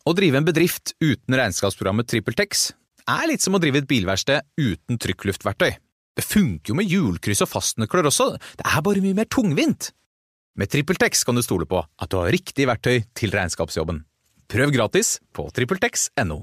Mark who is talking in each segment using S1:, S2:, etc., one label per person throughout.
S1: Å drive en bedrift uten regnskapsprogrammet TrippelTex litt som å drive et bilverksted uten trykkluftverktøy. Det funker jo med hjulkryss og fastnøkler også, det bare mye mer tungvint. Med TrippelTex kan du stole på at du har riktig verktøy til regnskapsjobben. Prøv gratis på trippeltex.no.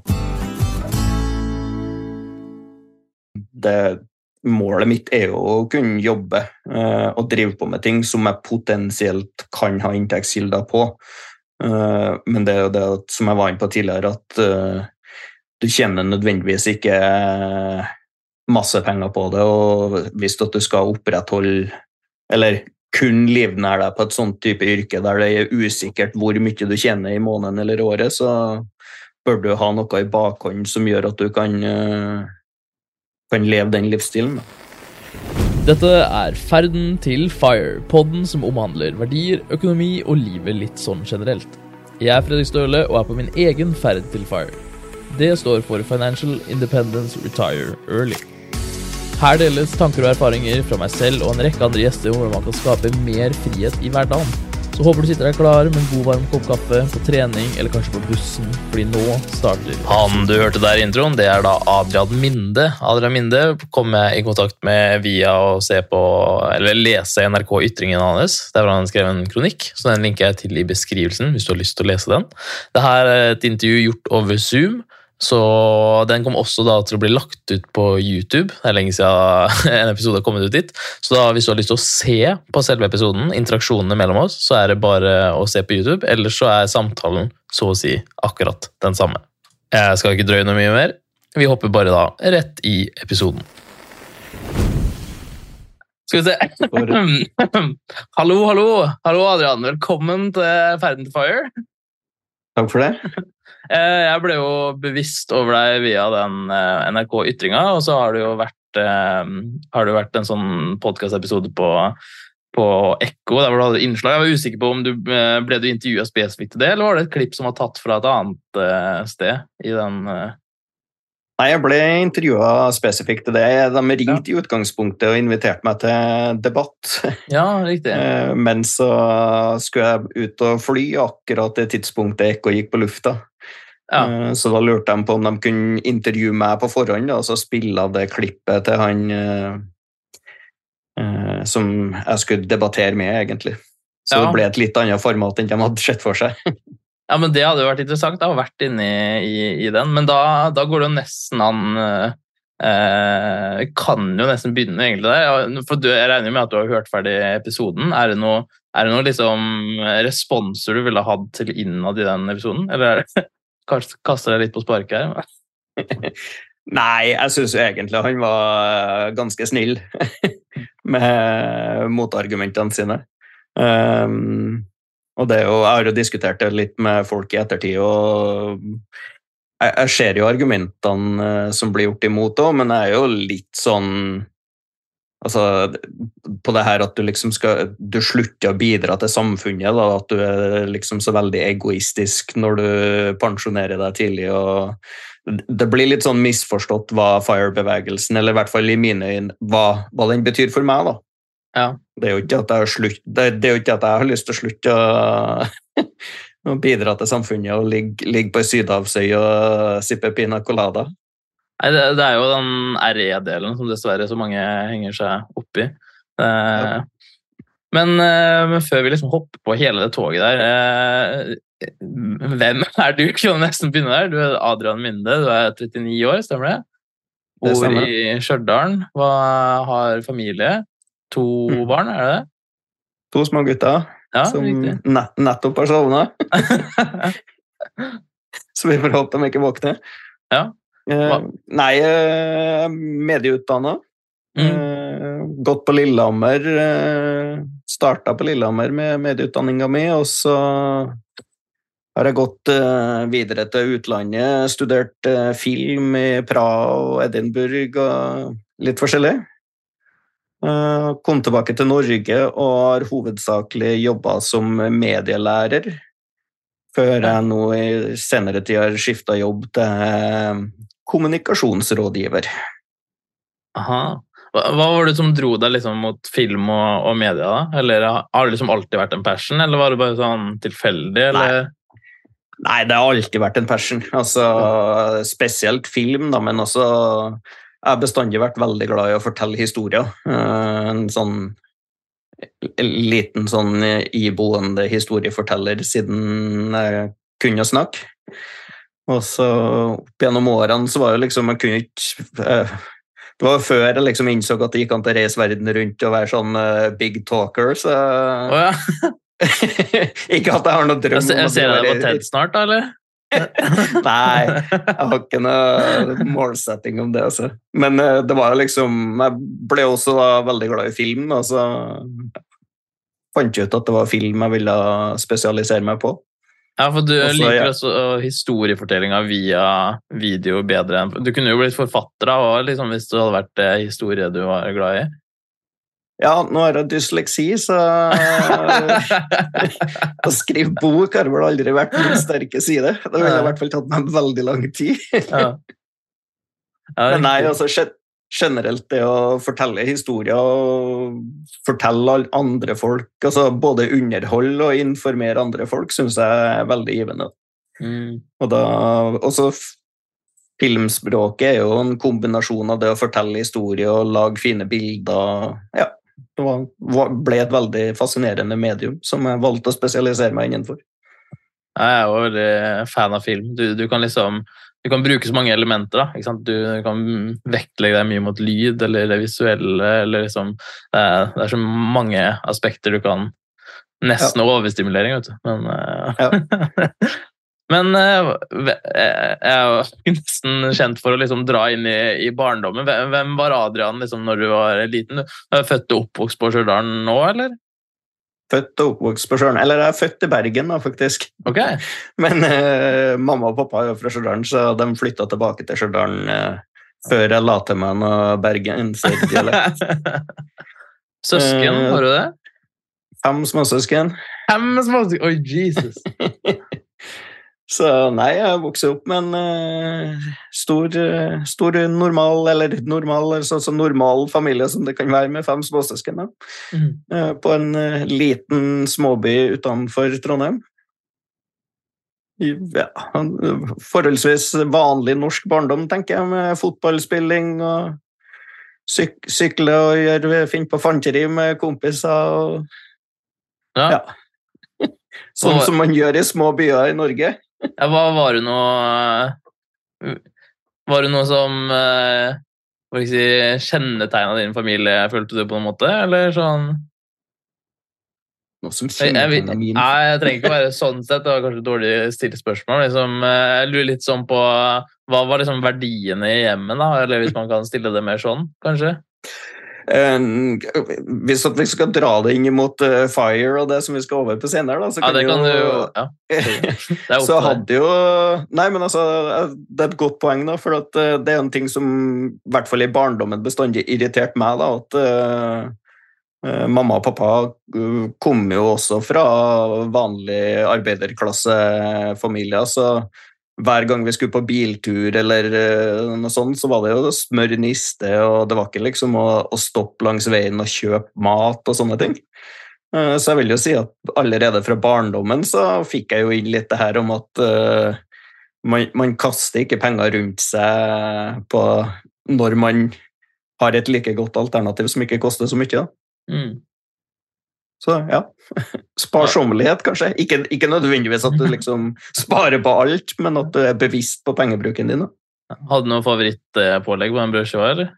S2: Målet mitt jo å kunne jobbe og drive på med ting som jeg potensielt kan ha inntektskilder på. Men det jo det som jeg var inne på tidligere, at du tjener nødvendigvis ikke masse penger på det, og hvis du skal opprettholde, eller kun livnære deg på et sånt type yrke der det usikkert hvor mye du tjener i måneden eller året, så bør du ha noe i bakhånd som gjør at du kan leve den livsstilen.
S3: Dette Ferden til FIRE, podden som omhandler verdier, økonomi og livet litt sånn generelt. Jeg Fredrik Støle og på min egen ferd til FIRE. Det står for Financial Independence Retire Early. Her deles tanker og erfaringer fra meg selv og en rekke andre gjester om hvordan man kan skape mer frihet i hverdagen. Så håper du sitter der klar med en god varm kopp kaffe, på trening eller kanskje på bussen, fordi nå starter. Han du hørte der i introen, det da Adrian Minde. Adrian Minde kom jeg i kontakt med via å se på, eller lese NRK-ytringen hans, der han skrev en kronikk, så den linker jeg til i beskrivelsen hvis du har lyst til å lese den. Dette et intervju gjort over Zoom, så den kom også da til å bli lagt ut på YouTube. Det lenge siden en episode har kommet ut dit. Så da, hvis du har lyst til å se på selve episoden, interaksjonene mellom oss, så det bare å se på YouTube, eller så samtalen så å si akkurat den samme. Jeg skal ikke drøye noe mye mer. Vi hopper bare da rett i episoden. Skal vi se. Hallo Adrian, velkommen til Ferden til FIRE.
S2: Takk for det.
S3: Jeg ble jo bevisst over deg via den NRK-ytringen, og så har det jo vært en sånn podcast-episode på Ekko, der hvor du hadde innslag. Jeg var usikker på om ble du intervjuet spesifikt til det, eller var det et klipp som var tatt fra et annet sted i den...
S2: Nei, jeg ble intervjuet spesifikt til det. De ringte i utgangspunktet og inviterte meg til debatt.
S3: Ja, riktig.
S2: Men så skulle jeg ut og fly akkurat det tidspunktet Ekko gikk på lufta. Ja. Så da lurte de på om de kunne intervjue meg på forhånd, og så spille det klippet til han som jeg skulle debattere med, egentlig. Så det ble et litt annet format enn de hadde sett for seg.
S3: Ja, men det hadde jo vært interessant, å ha vært inne i den, men da går det jo nesten an, kan jo nesten begynne egentlig der, for jeg regner med at du har hørt ferdig episoden. Det noe liksom responser du ville hatt til innad i den episoden, eller kaster deg litt på sparket her?
S2: Nei, jeg synes jo egentlig han var ganske snill med motargumentene sine. Og jeg har jo diskutert det litt med folk i ettertid, og jeg ser jo argumentene som blir gjort imot også, men jeg jo litt sånn, altså, på det her at du slutter å bidra til samfunnet, da, at du liksom så veldig egoistisk når du pensjonerer deg tidlig, og det blir litt sånn misforstått hva FIRE-bevegelsen, eller i hvert fall i mine øyne, hva den betyr for meg da.
S3: Ja.
S2: Det jo ikke at jeg har lyst til å slutte å bidra til samfunnet og ligge på sydhavsøy og sippe pina colada.
S3: Nei, det jo den RE-delen som dessverre så mange henger seg opp i. Ja. Men før vi liksom hopper på hele det toget der, hvem du? Kan nesten begynne der. Du Adrian Minde, du 39 år, stemmer det? Bor i Stjørdalen, har familie, 2 barn, det?
S2: 2 små gutter,
S3: ja,
S2: som nettopp har sovnet. Så vi får håpe de ikke våkner.
S3: Ja.
S2: Nei, medieutdannet. Gått på Lillehammer, startet på Lillehammer med medieutdanningen min, og så har jeg gått videre til utlandet, studert film i Praha og Edinburgh og litt forskjellig. Kom tilbake til Norge og har hovedsakelig jobbet som medielærer, før jeg nå i senere tid har skiftet jobb til kommunikasjonsrådgiver.
S3: Aha. Hva var det som dro deg liksom mot film og media da? Eller har det liksom alltid vært en passion, eller var det bare sånn tilfeldig? Eller?
S2: Nei, det har alltid vært en passion. Altså, spesielt film, da, men også jeg har bestandig vært veldig glad i å fortelle historier. En sånn liten sånn iboende historieforteller siden jeg kunne snakke. Og så opp gjennom årene så var det liksom, jeg kunne ikke det var før jeg liksom innså at det gikk an til å reise verden rundt og være sånn big talker, så ikke at jeg har noe drøm om
S3: jeg ser deg på TED snart, da, eller?
S2: Nei, jeg har ikke noe målsetting om det, altså. Men det var liksom, jeg ble også da veldig glad i film, og så fant jeg ut at det var film jeg ville spesialisere meg på.
S3: Ja, for du liker også historiefortellinger via video bedre enn... Du kunne jo blitt forfatter da, liksom, hvis du hadde vært historie du var glad i.
S2: Ja, nå har jeg dysleksi, så å skrive bok har vel aldri vært min sterke side. Det ville i hvert fall tatt meg veldig lang tid.
S3: Ja.
S2: Men nei, altså generelt det å fortelle historier og fortelle andre folk, altså både underholde og informere andre folk, synes jeg er veldig givende. Og da, også filmspråket er jo en kombinasjon av det å fortelle historier og lage fine bilder. Ja, det ble et veldig fascinerende medium som jeg valgte å spesialisere meg innenfor.
S3: Jeg er jo veldig fan av film. Du kan liksom du kan bruke så mange elementer, da, ikke sant? Du kan vektlegge deg mye mot lyd eller det visuelle, eller liksom, det er så mange aspekter du kan nesten overstimulering, vet du. Men jeg er jo nesten kjent for å liksom dra inn i barndommen. Hvem var Adrian liksom, når du var liten? Du er født og oppvokst på Stjørdal nå, eller?
S2: Født og oppvokst på Stjørdal. Eller jeg er født i Bergen, da, faktisk.
S3: Okay.
S2: Men mamma og pappa er jo fra Stjørdal, så de flyttet tilbake til Stjørdal før jeg la til meg noe bergenserdialekt.
S3: Søsken, har du det?
S2: 5 småsøsken.
S3: 5 småsøsken? Oi, Jesus!
S2: Så nei, jeg vokste opp med en stor normal familie som det kan være med 5 småsøsken på en liten småby utenfor Trondheim. Ja, forholdsvis vanlig norsk barndom, tenker jeg, med fotballspilling og sykle og finne på fanteri med kompiser og ja. Sånn som man gjør i små byer i Norge.
S3: Ja, var det noe som kjennetegnet din familie, følte du på en måte, eller sånn?
S2: Noe som kjennetegnet min?
S3: Nei, jeg trenger ikke være sånn sett, det var kanskje dårlig stilt spørsmål, liksom, jeg lurer litt sånn på, hva var liksom verdiene i hjemmet da, eller hvis man kan stille det mer sånn, kanskje?
S2: Hvis vi skal dra det inn mot Fire og det som vi skal over på senere da, så kan
S3: det kan
S2: jo,
S3: det
S2: så hadde jo nei, men altså, det er et godt poeng da, for at det er en ting som i hvert fall i barndommen bestandig irritert meg da, at mamma og pappa kom jo også fra vanlig arbeiderklassefamilier, så hver gang vi skulle på biltur eller noe sånt, så var det jo smør niste, og det var ikke liksom å stoppe langs veien og kjøpe mat og sånne ting. Så jeg vil jo si at allerede fra barndommen så fikk jeg jo inn litt det her om at man kaster ikke penger rundt seg på når man har et like godt alternativ som ikke koster så mye. Da. Så ja, sparsommelighet kanskje. Ikke nødvendigvis at du liksom sparer på alt, men at du er bevisst på pengebruken din. Da.
S3: Hadde du noen favorittpålegg på en brødskive, eller?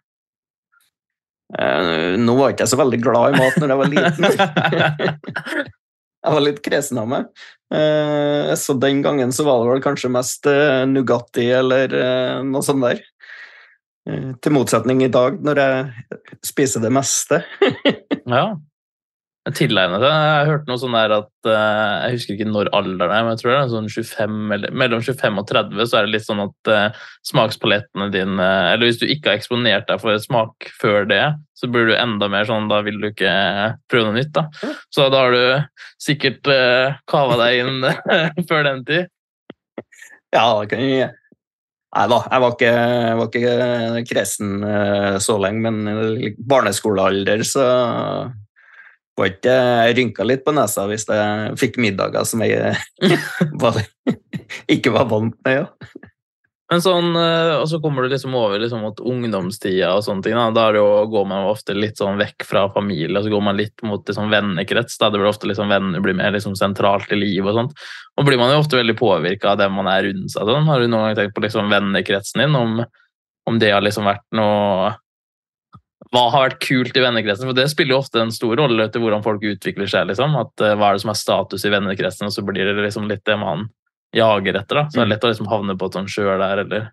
S2: Nå var ikke jeg så veldig glad i mat når jeg var liten. Jeg var litt kresen av meg. Så den gangen så var det vel kanskje mest Nugatti eller noe sånt der. Til motsetning i dag når jeg spiser det meste.
S3: Ja. Tilegnet det. Jeg hørte noe sånn der at jeg husker ikke når alderen er, men jeg tror det er sånn 25, eller mellom 25 og 30 så er det litt sånn at smakspalettene dine, eller hvis du ikke har eksponert deg for et smak før det, så blir du enda mer sånn, da vil du ikke prøve noe nytt da. Så da har du sikkert kavet deg inn før den tid.
S2: Ja, det kan jeg. Nei da, jeg var ikke kresen så lenge, men barneskolealder så var ikke rynka litt på nesa hvis jeg fikk middager som jeg var ikke var vant med, ja.
S3: Men sånn, og så kommer du liksom over liksom mot ungdomstida og sånne ting, da. Da er det jo, går man ofte litt sånn vekk fra familie, og så går man litt mot liksom vennekrets, da. Det blir ofte liksom venner blir mer liksom sentralt i liv og sånt. Og blir man jo ofte veldig påvirket av det man er rundt seg. Sånn. Har du noen gang tenkt på liksom vennekretsen din, om det har liksom vært noe... Hva har vært kult i vennekretsen? For det spiller jo ofte en stor rolle til hvordan folk utvikler seg, liksom. At hva er det som er status i vennekretsen, og så blir det liksom litt det man jager etter, da. Så det er lett å liksom havne på et sånt sjøl der, eller?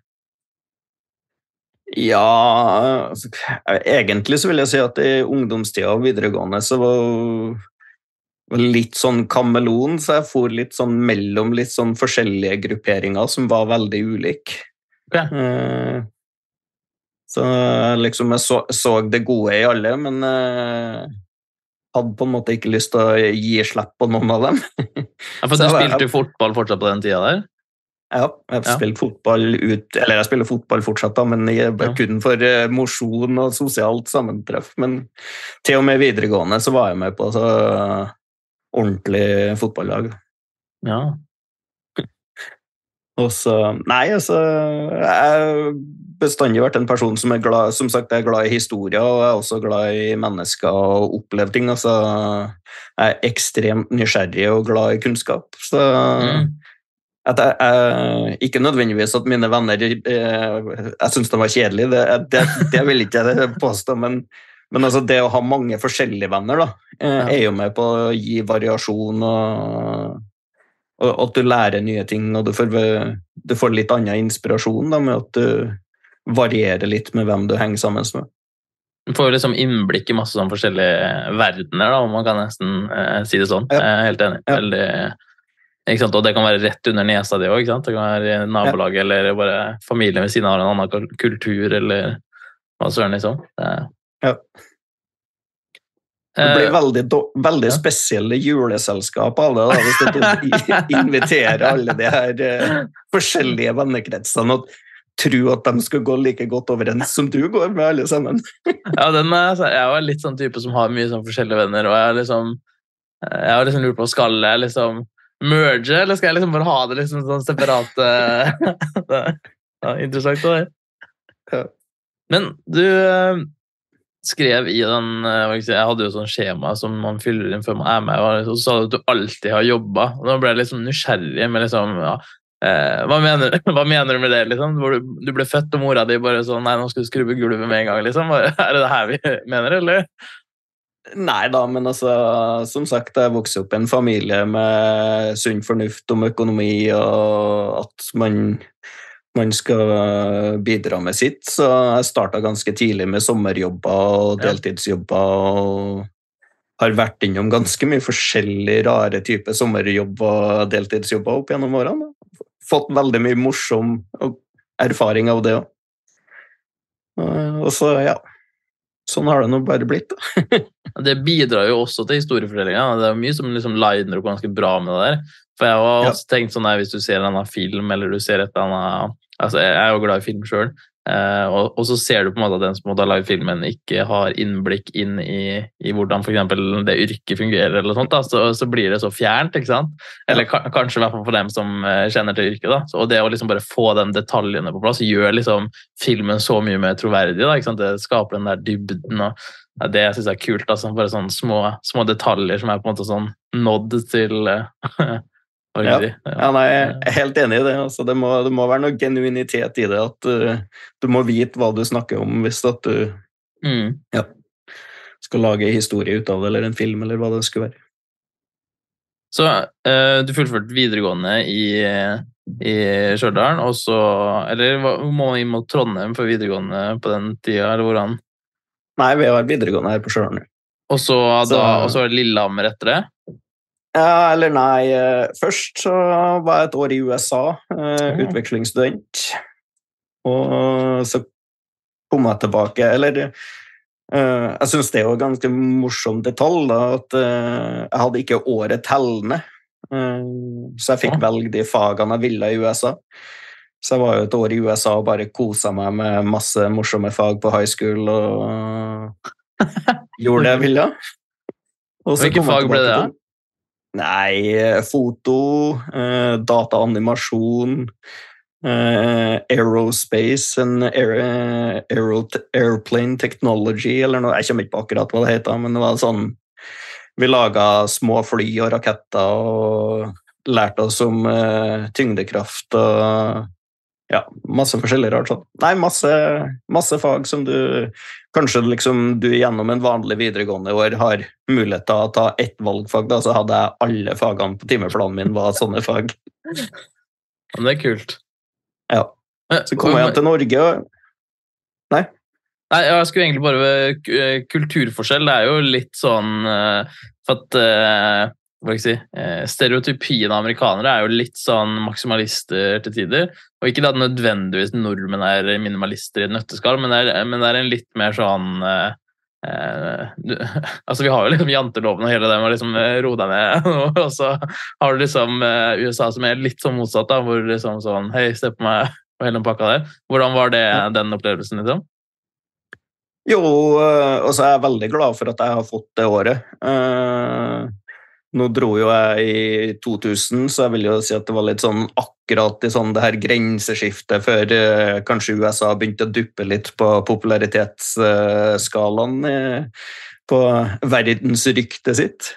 S2: Ja, altså, egentlig så vil jeg si at i ungdomstida og videregående så var litt sånn kameleon, så jeg for litt sånn mellom litt sånn forskjellige grupperinger som var veldig ulike.
S3: Okay.
S2: Så liksom jeg så det gode i alle, men hadde på en måte ikke lyst til å gi slipp på noen av dem.
S3: Ja, for du spilte fotball fortsatt på den tida der?
S2: Ja, jeg spilte fotball eller jeg spiller fotball fortsatt da, men jeg kun for mosjon og sosialt sammentreff. Men til og med videregående så var jeg med på så ordentlig fotballag.
S3: Ja.
S2: Og så, jeg bestandig vært en person som glad, som sagt, jeg glad i historier, og jeg er også glad i mennesker og oppleve ting, altså jeg ekstremt nysgjerrig og glad i kunnskap, så at jeg ikke nødvendigvis at mine venner, jeg synes det var kjedelig, det vil ikke jeg påstå, men altså det å ha mange forskjellige venner da, er jo med på å gi variasjon og at du lærer nye ting, og du får litt annen inspirasjon da, med at du varierer litt med hvem du henger sammen med.
S3: Du får jo liksom innblikk i masse sånn forskjellige verdener, da, om man kan nesten si det sånn. Jeg er helt enig. Veldig, ikke sant? Og det kan være rett under nesa det også, ikke sant? Det kan være nabolaget, eller bare familien ved siden av en annen kultur, eller hva søren liksom.
S2: Ja. Det blir veldig spesielle juleselskap av det, da, hvis du inviterer alle de her forskjellige vennekretsene og tror at de skal gå like godt overens som du går med alle sammen.
S3: Ja, jeg er jo litt sånn type som har mye sånn forskjellige venner, og jeg har liksom lurt på, skal jeg liksom merge, eller skal jeg liksom bare ha det liksom sånn separat? Ja, interessant det.
S2: Ja.
S3: Men du... skrev i den, jeg hadde jo sånn skjema som man fyller inn før man er med, og så sa du at du alltid har jobbet, og da ble jeg liksom nysgjerrig med liksom, hva mener du med det liksom? Du ble født og mora di bare sånn, nei, nå skal du skrubbe gulvet med en gang liksom, er det her vi mener, eller?
S2: Nei da, men altså, som sagt, jeg vokste opp i en familie med sunn fornuft om økonomi, og at man skal bidra med sitt, så jeg startet ganske tidlig med sommerjobber og deltidsjobber, og har vært innom ganske mye forskjellige rare typer sommerjobber og deltidsjobber opp gjennom årene. Fått veldig mye morsom erfaring av det også. Og så, ja, sånn har det nå bare blitt.
S3: Det bidrar jo også til historiefortellingen. Det er mye som liksom liner opp ganske bra med det der. For jeg har også tenkt sånn, hvis du ser en annen film, eller du ser et eller annet, altså jeg er jo glad i film selv, og så ser du på en måte at den som har laget filmen ikke har innblikk inn i hvordan for eksempel det yrket fungerer, eller sånt da, så blir det så fjernt, ikke sant? Eller kanskje i hvert fall for dem som kjenner til yrket da, og det å liksom bare få de detaljene på plass, gjør liksom filmen så mye mer troverdig da, ikke sant? Det skaper den der dybden, og det jeg synes er kult, altså, bare sånne små detaljer som er på en måte sånn nådd til...
S2: Nei, jeg er helt enig i det. Altså, det må være noe genuinitet i det, at du må vite hva du snakker om hvis at du skal lage en historie ut av det, eller en film, eller hva det skulle være.
S3: Så du fullførte videregående i Stjørdal, og så, eller må man inn mot Trondheim for videregående på den tida, eller hvordan?
S2: Nei, vi har videregående her på Stjørdal.
S3: Og så var det Lillehammer etter det?
S2: Ja, eller nei. Først så var jeg et år i USA, utvekslingsstudent. Og så kom jeg tilbake, eller jeg synes det var ganske morsom detalj da, at jeg hadde ikke året tellende. Så jeg fikk velge de fagene jeg ville i USA. Så jeg var jo et år i USA og bare koset meg med masse morsomme fag på high school og gjorde det jeg ville.
S3: Hvilke fag ble det da?
S2: Nei, foto, dataanimasjon, aerospace, airplane technology, eller noe, jeg kommer ikke på akkurat hva det heter, men det var sånn, vi laget små fly og raketter, og lærte oss om tyngdekraft, og ja, masse forskjellige rart sånn. Nei, masse fag som kanskje liksom du gjennom en vanlig videregående år har mulighet til å ta ett valgfag, da, så hadde jeg alle fagene på timeplanen min var sånne fag.
S3: Ja, det kult.
S2: Ja, så kom jeg til Norge, og Nei,
S3: jeg skulle egentlig bare kulturforskjell, det jo litt sånn for at hva skal jeg si, stereotypien av amerikanere jo litt sånn maksimalister til tider, og ikke at nødvendigvis nordmenn minimalister i et nøtteskall, men det en litt mer sånn altså vi har jo liksom janteloven og hele det med liksom ro deg ned, og så har du liksom USA som litt sånn motsatt da, hvor liksom sånn, hei, se på meg og hele den pakka der. Hvordan var det den opplevelsen liksom?
S2: Jo, og så jeg veldig glad for at jeg har fått det året. Nå dro jo jeg i 2000, så jeg vil jo si at det var litt sånn akkurat i sånn det her grenseskiftet før kanskje USA begynte å duppe litt på popularitetsskalaen på verdensryktet sitt.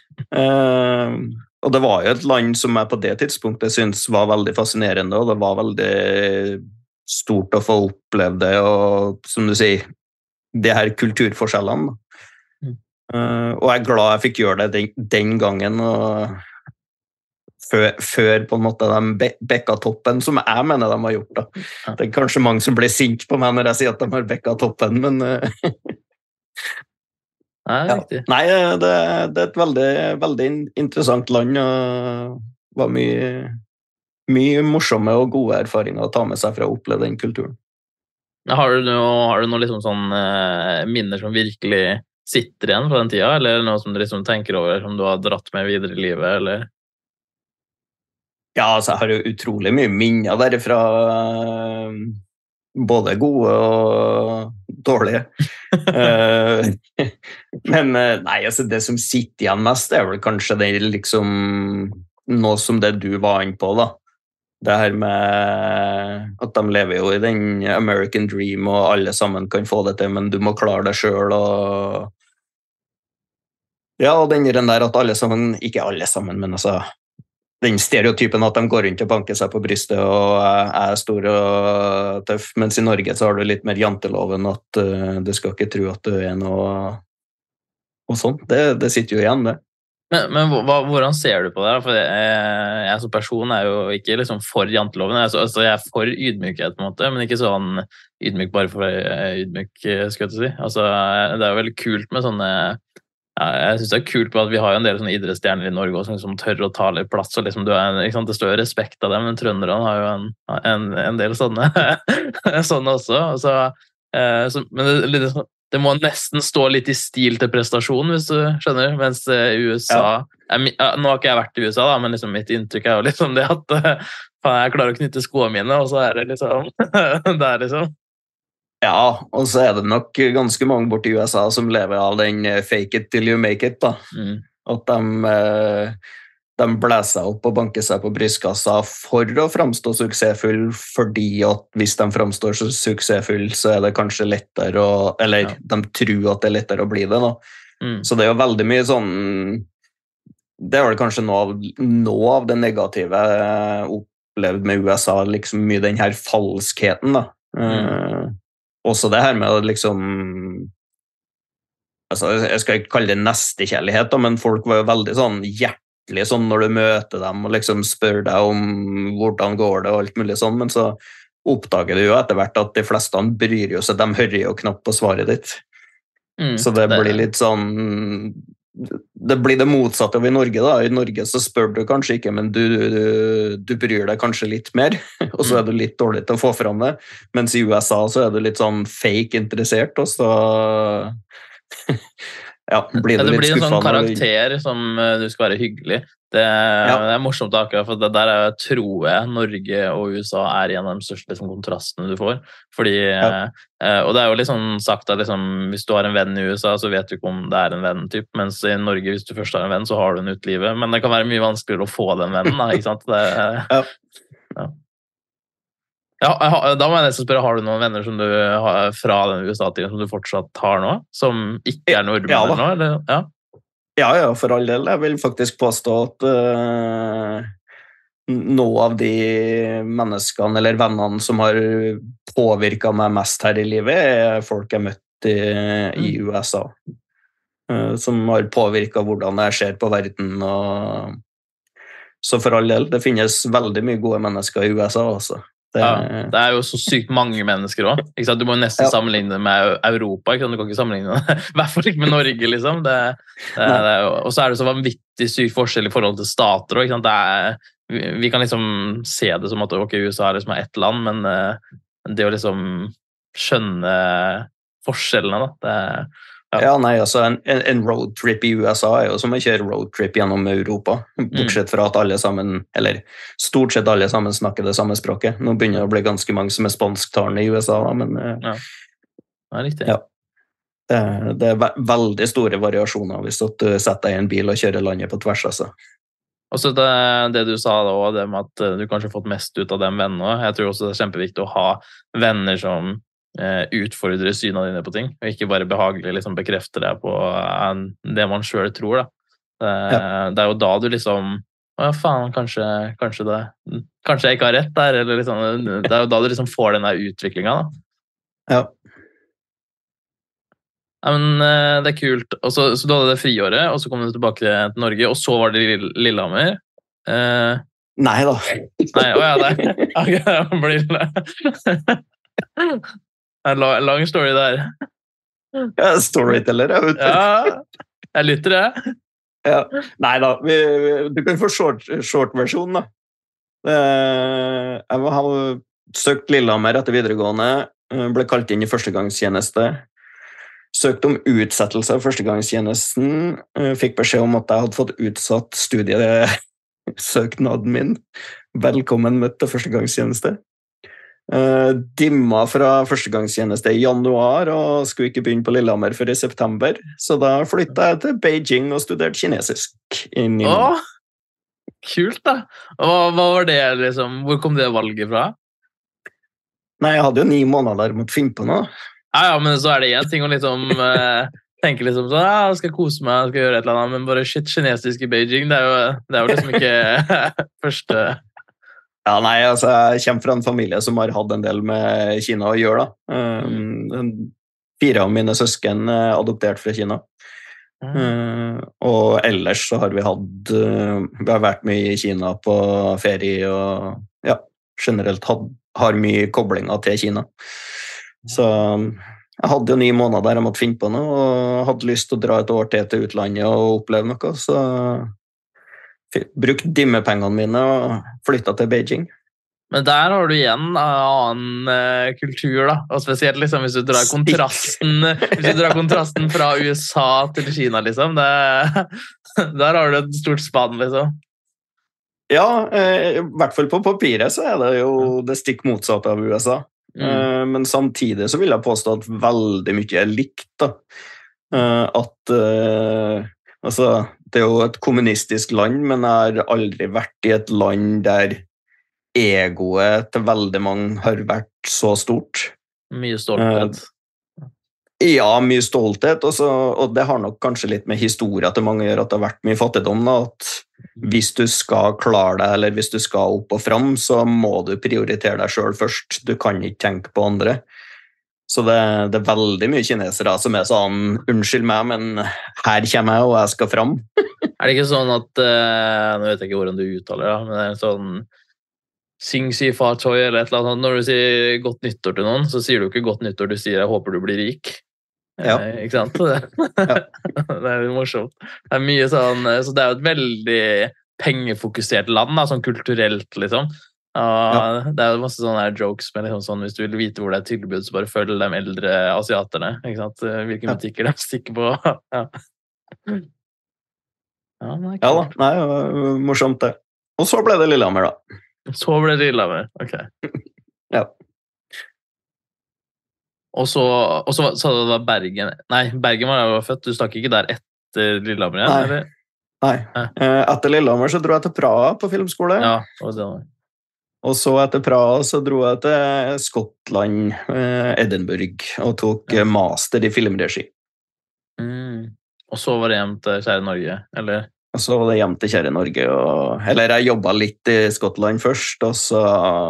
S2: Og det var jo et land som jeg på det tidspunktet synes var veldig fascinerende, og det var veldig stort å få oppleve det, og som du sier, det her kulturforskjellene. Og jeg glad jeg fikk gjøre det den gangen, og før på en måte de bekka toppen, som jeg mener de har gjort da. Det kanskje mange som blir sint på meg når jeg sier at de har bekka toppen, men ja. Nei, det et veldig, veldig interessant land, og var mye morsomme og gode erfaringer å ta med seg fra å oppleve den kulturen.
S3: Har du noen liksom sånn minner som virkelig sitter igjen fra den tida, eller noe som du liksom tenker over, som du har dratt med videre i livet, eller?
S2: Ja, altså jeg har jo utrolig mye minner derifra, både gode og dårlige. Men nei, altså det som sitter igjen mest vel kanskje det liksom noe som det du var inne på da. Det her med at de lever jo i den American Dream, og alle sammen kan få det til, men du må klare det selv, og ja, og den der at alle sammen, ikke alle sammen, men altså den stereotypen at de går rundt og banker seg på brystet og stor og tøff, mens i Norge så har du litt mer janteloven at du skal ikke tro at du noe og sånt. Det sitter jo igjen, det.
S3: Men hvordan ser du på det? For jeg som person jo ikke liksom for janteloven, altså jeg for ydmykhet på en måte, men ikke sånn ydmyk bare for ydmyk, skal jeg si. Altså, det jo veldig kult med sånne, jeg synes det kult på at vi har jo en del sånne idrettsstjerner i Norge også, som tør å ta litt plass, og liksom ikke sant, det står jo respekt av dem, men trønderne har jo en del sånne, sånne også, men det må nesten stå litt i stil til prestasjon, hvis du skjønner, mens USA, nå har ikke jeg vært i USA da, men liksom mitt inntrykk jo liksom det at jeg klarer å knytte skoene mine, og så det liksom, det liksom.
S2: Ja, og så det nok ganske mange borte i USA som lever av den fake it till you make it da. At de blæser opp og banker seg på brystkassa for å framstå suksessfull, fordi at hvis de framstår så suksessfull, så det kanskje lettere eller de tror at det lettere å bli det da. Så det jo veldig mye sånn, det vel kanskje noe av det negative opplevd med USA, liksom mye den her falskheten da. Også det her med å liksom, altså jeg skal ikke kalle det nestekjærlighet da, men folk var jo veldig sånn sånn når du møter dem og liksom spør deg om hvordan går det og alt mulig sånn, men så oppdager du jo etter hvert at de fleste bryr jo seg, de hører jo knapt på svaret ditt. Så det blir litt sånn, det blir det motsatte av i Norge da. I Norge så spør du kanskje ikke, men du bryr deg kanskje litt mer, og så du litt dårlig til å få fram det, mens i USA så du litt sånn fake interessert, og så ja, blir du
S3: det
S2: litt
S3: blir en
S2: skuffet
S3: sånn
S2: når du...
S3: karakter som du skal være hyggelig. Det er morsomt akkurat, for det der tror jeg Norge og USA er en av de største liksom, kontrastene du får. Fordi, og det er jo liksom sagt at liksom, hvis du har en venn i USA, så vet du ikke om det er en venn, typ. Mens i Norge, hvis du først har en venn, så har du en ut livet. Men det kan være mye vanskeligere å få den vennen, da, ikke sant? Da må jeg nesten spørre, har du noen venner som du har fra den USA-tiden som du fortsatt har nå, som ikke er nordmenn nå? Eller?
S2: Ja, for all del. Jeg vil faktisk påstå at noen av de menneskene eller vennene som har påvirket meg mest her i livet, er folk jeg møtte i USA. Som har påvirket hvordan jeg ser på verden. Så for all del, det finnes veldig mye gode mennesker i USA også.
S3: Det er jo så sykt mange mennesker også. Du må nesten sammenligne det med Europa. Du kan ikke sammenligne det, i hvert fall ikke med Norge. Liksom. Og så er det så vanvittig sykt forskjell i forhold til stater også, vi kan liksom se det som at USA er liksom ett land, men det å liksom skjønne forskjellene
S2: en roadtrip i USA er jo som å kjøre roadtrip gjennom Europa, bortsett fra at alle sammen, eller stort sett alle sammen snakker det samme språket. Nå begynner det å bli ganske mange som er spansktalende i USA, men
S3: det er riktig.
S2: Det er veldig store variasjoner hvis du setter deg i en bil og kjører landet på tvers, altså.
S3: Og så det du sa da også, det med at du kanskje har fått mest ut av den vennen. Jeg tror også det er kjempeviktig å ha venner som utfordre synene dine på ting, og ikke bare behagelig liksom bekrefte det på det man selv tror. Det er jo da du liksom kanskje jeg ikke har rett der, eller liksom, det er jo da du liksom får den der utviklingen da. Men det er kult. Og så du hadde det friåret, og så kom du tilbake til Norge, og så var det Lillehammer.
S2: Nei da.
S3: Det blir lang story der.
S2: Storyteller, jeg vet.
S3: Jeg lytter det.
S2: Nei da, du kan få short-versjon da. Jeg har søkt Lillehammer etter videregående, ble kalt inn i førstegangstjeneste, søkte om utsettelse av førstegangstjenesten, fikk beskjed om at jeg hadde fått utsatt studiesøknaden min. Velkommen møtt til førstegangstjeneste. Dimma fra førstegangstjeneste i januar og skulle ikke begynne på Lillehammer før i september, så da flyttet jeg til Beijing og studerte kinesisk.
S3: Kult da. Hva var det liksom? Hvor kom det valget fra?
S2: Nei, jeg hadde jo 9 måneder der måtte finne på noe.
S3: Men så er det en ting å liksom tenke liksom sånn, jeg skal kose meg, jeg skal gjøre et eller annet, men bare kinesisk i Beijing, det er jo liksom ikke første...
S2: Jeg kommer fra en familie som har hatt en del med Kina å gjøre da. 4 av mine søsken er adoptert fra Kina. Og ellers så har vi har vært mye i Kina på ferie og generelt har mye koblinger til Kina. Så jeg hadde jo 9 måneder der jeg måtte finne på noe, og hadde lyst til å dra et år til utlandet og oppleve noe, så brukte dimmepengene mine og flyttet til Beijing.
S3: Men der har du igjen annen kultur da, og spesielt liksom hvis du drar kontrasten fra USA til Kina liksom, der har du et stort spann liksom.
S2: I hvert fall på papiret så er det jo det stikk motsatte av USA. Men samtidig så vil jeg påstå at veldig mye er likt da. Det er jo et kommunistisk land, men jeg har aldri vært i et land der egoet til veldig mange har vært så stort.
S3: Mye stolthet.
S2: Mye stolthet, og det har nok kanskje litt med historien til mange å gjøre, at det har vært mye fattigdom da, at hvis du skal klare deg, eller hvis du skal opp og frem, så må du prioritere deg selv først. Du kan ikke tenke på andre. Så det er veldig mye kinesere som er sånn, unnskyld meg, men her kommer jeg, og jeg skal frem.
S3: Er det ikke sånn at, nå vet jeg ikke hvordan du uttaler det, men det er sånn Sing si fa choi eller et eller annet, når du sier godt nyttår til noen, så sier du ikke godt nyttår, du sier jeg håper du blir rik. Ikke sant? Det er litt morsomt. Det er mye sånn, så det er jo et veldig pengefokusert land, da, sånn kulturelt, liksom. Det er jo masse sånne her jokes med liksom sånn, hvis du vil vite hvor det er tilbud, så bare følg de eldre asiaterne, ikke sant? Hvilke butikker de stikker på. Ja, det er
S2: Ja da,
S3: kult.
S2: nei, det var morsomt det. Og så ble det Lillehammer da.
S3: Så ble det Lillehammer, ok.
S2: Ja.
S3: Og så sa du da Bergen. Nei, Bergen var jeg jo født. Du stakk ikke der etter Lillehammer igjen,
S2: Nei.
S3: eller?
S2: Nei. Etter Lillehammer så dro jeg til Praha på filmskole.
S3: Ja, og det var.
S2: Og så etter Praha så dro jeg til Skottland, Edinburgh, og tok master i filmregi.
S3: Og så var det hjem til kjære Norge, eller?
S2: Og så var det hjem til kjære Norge. Eller jeg jobbet litt i Skottland først, og så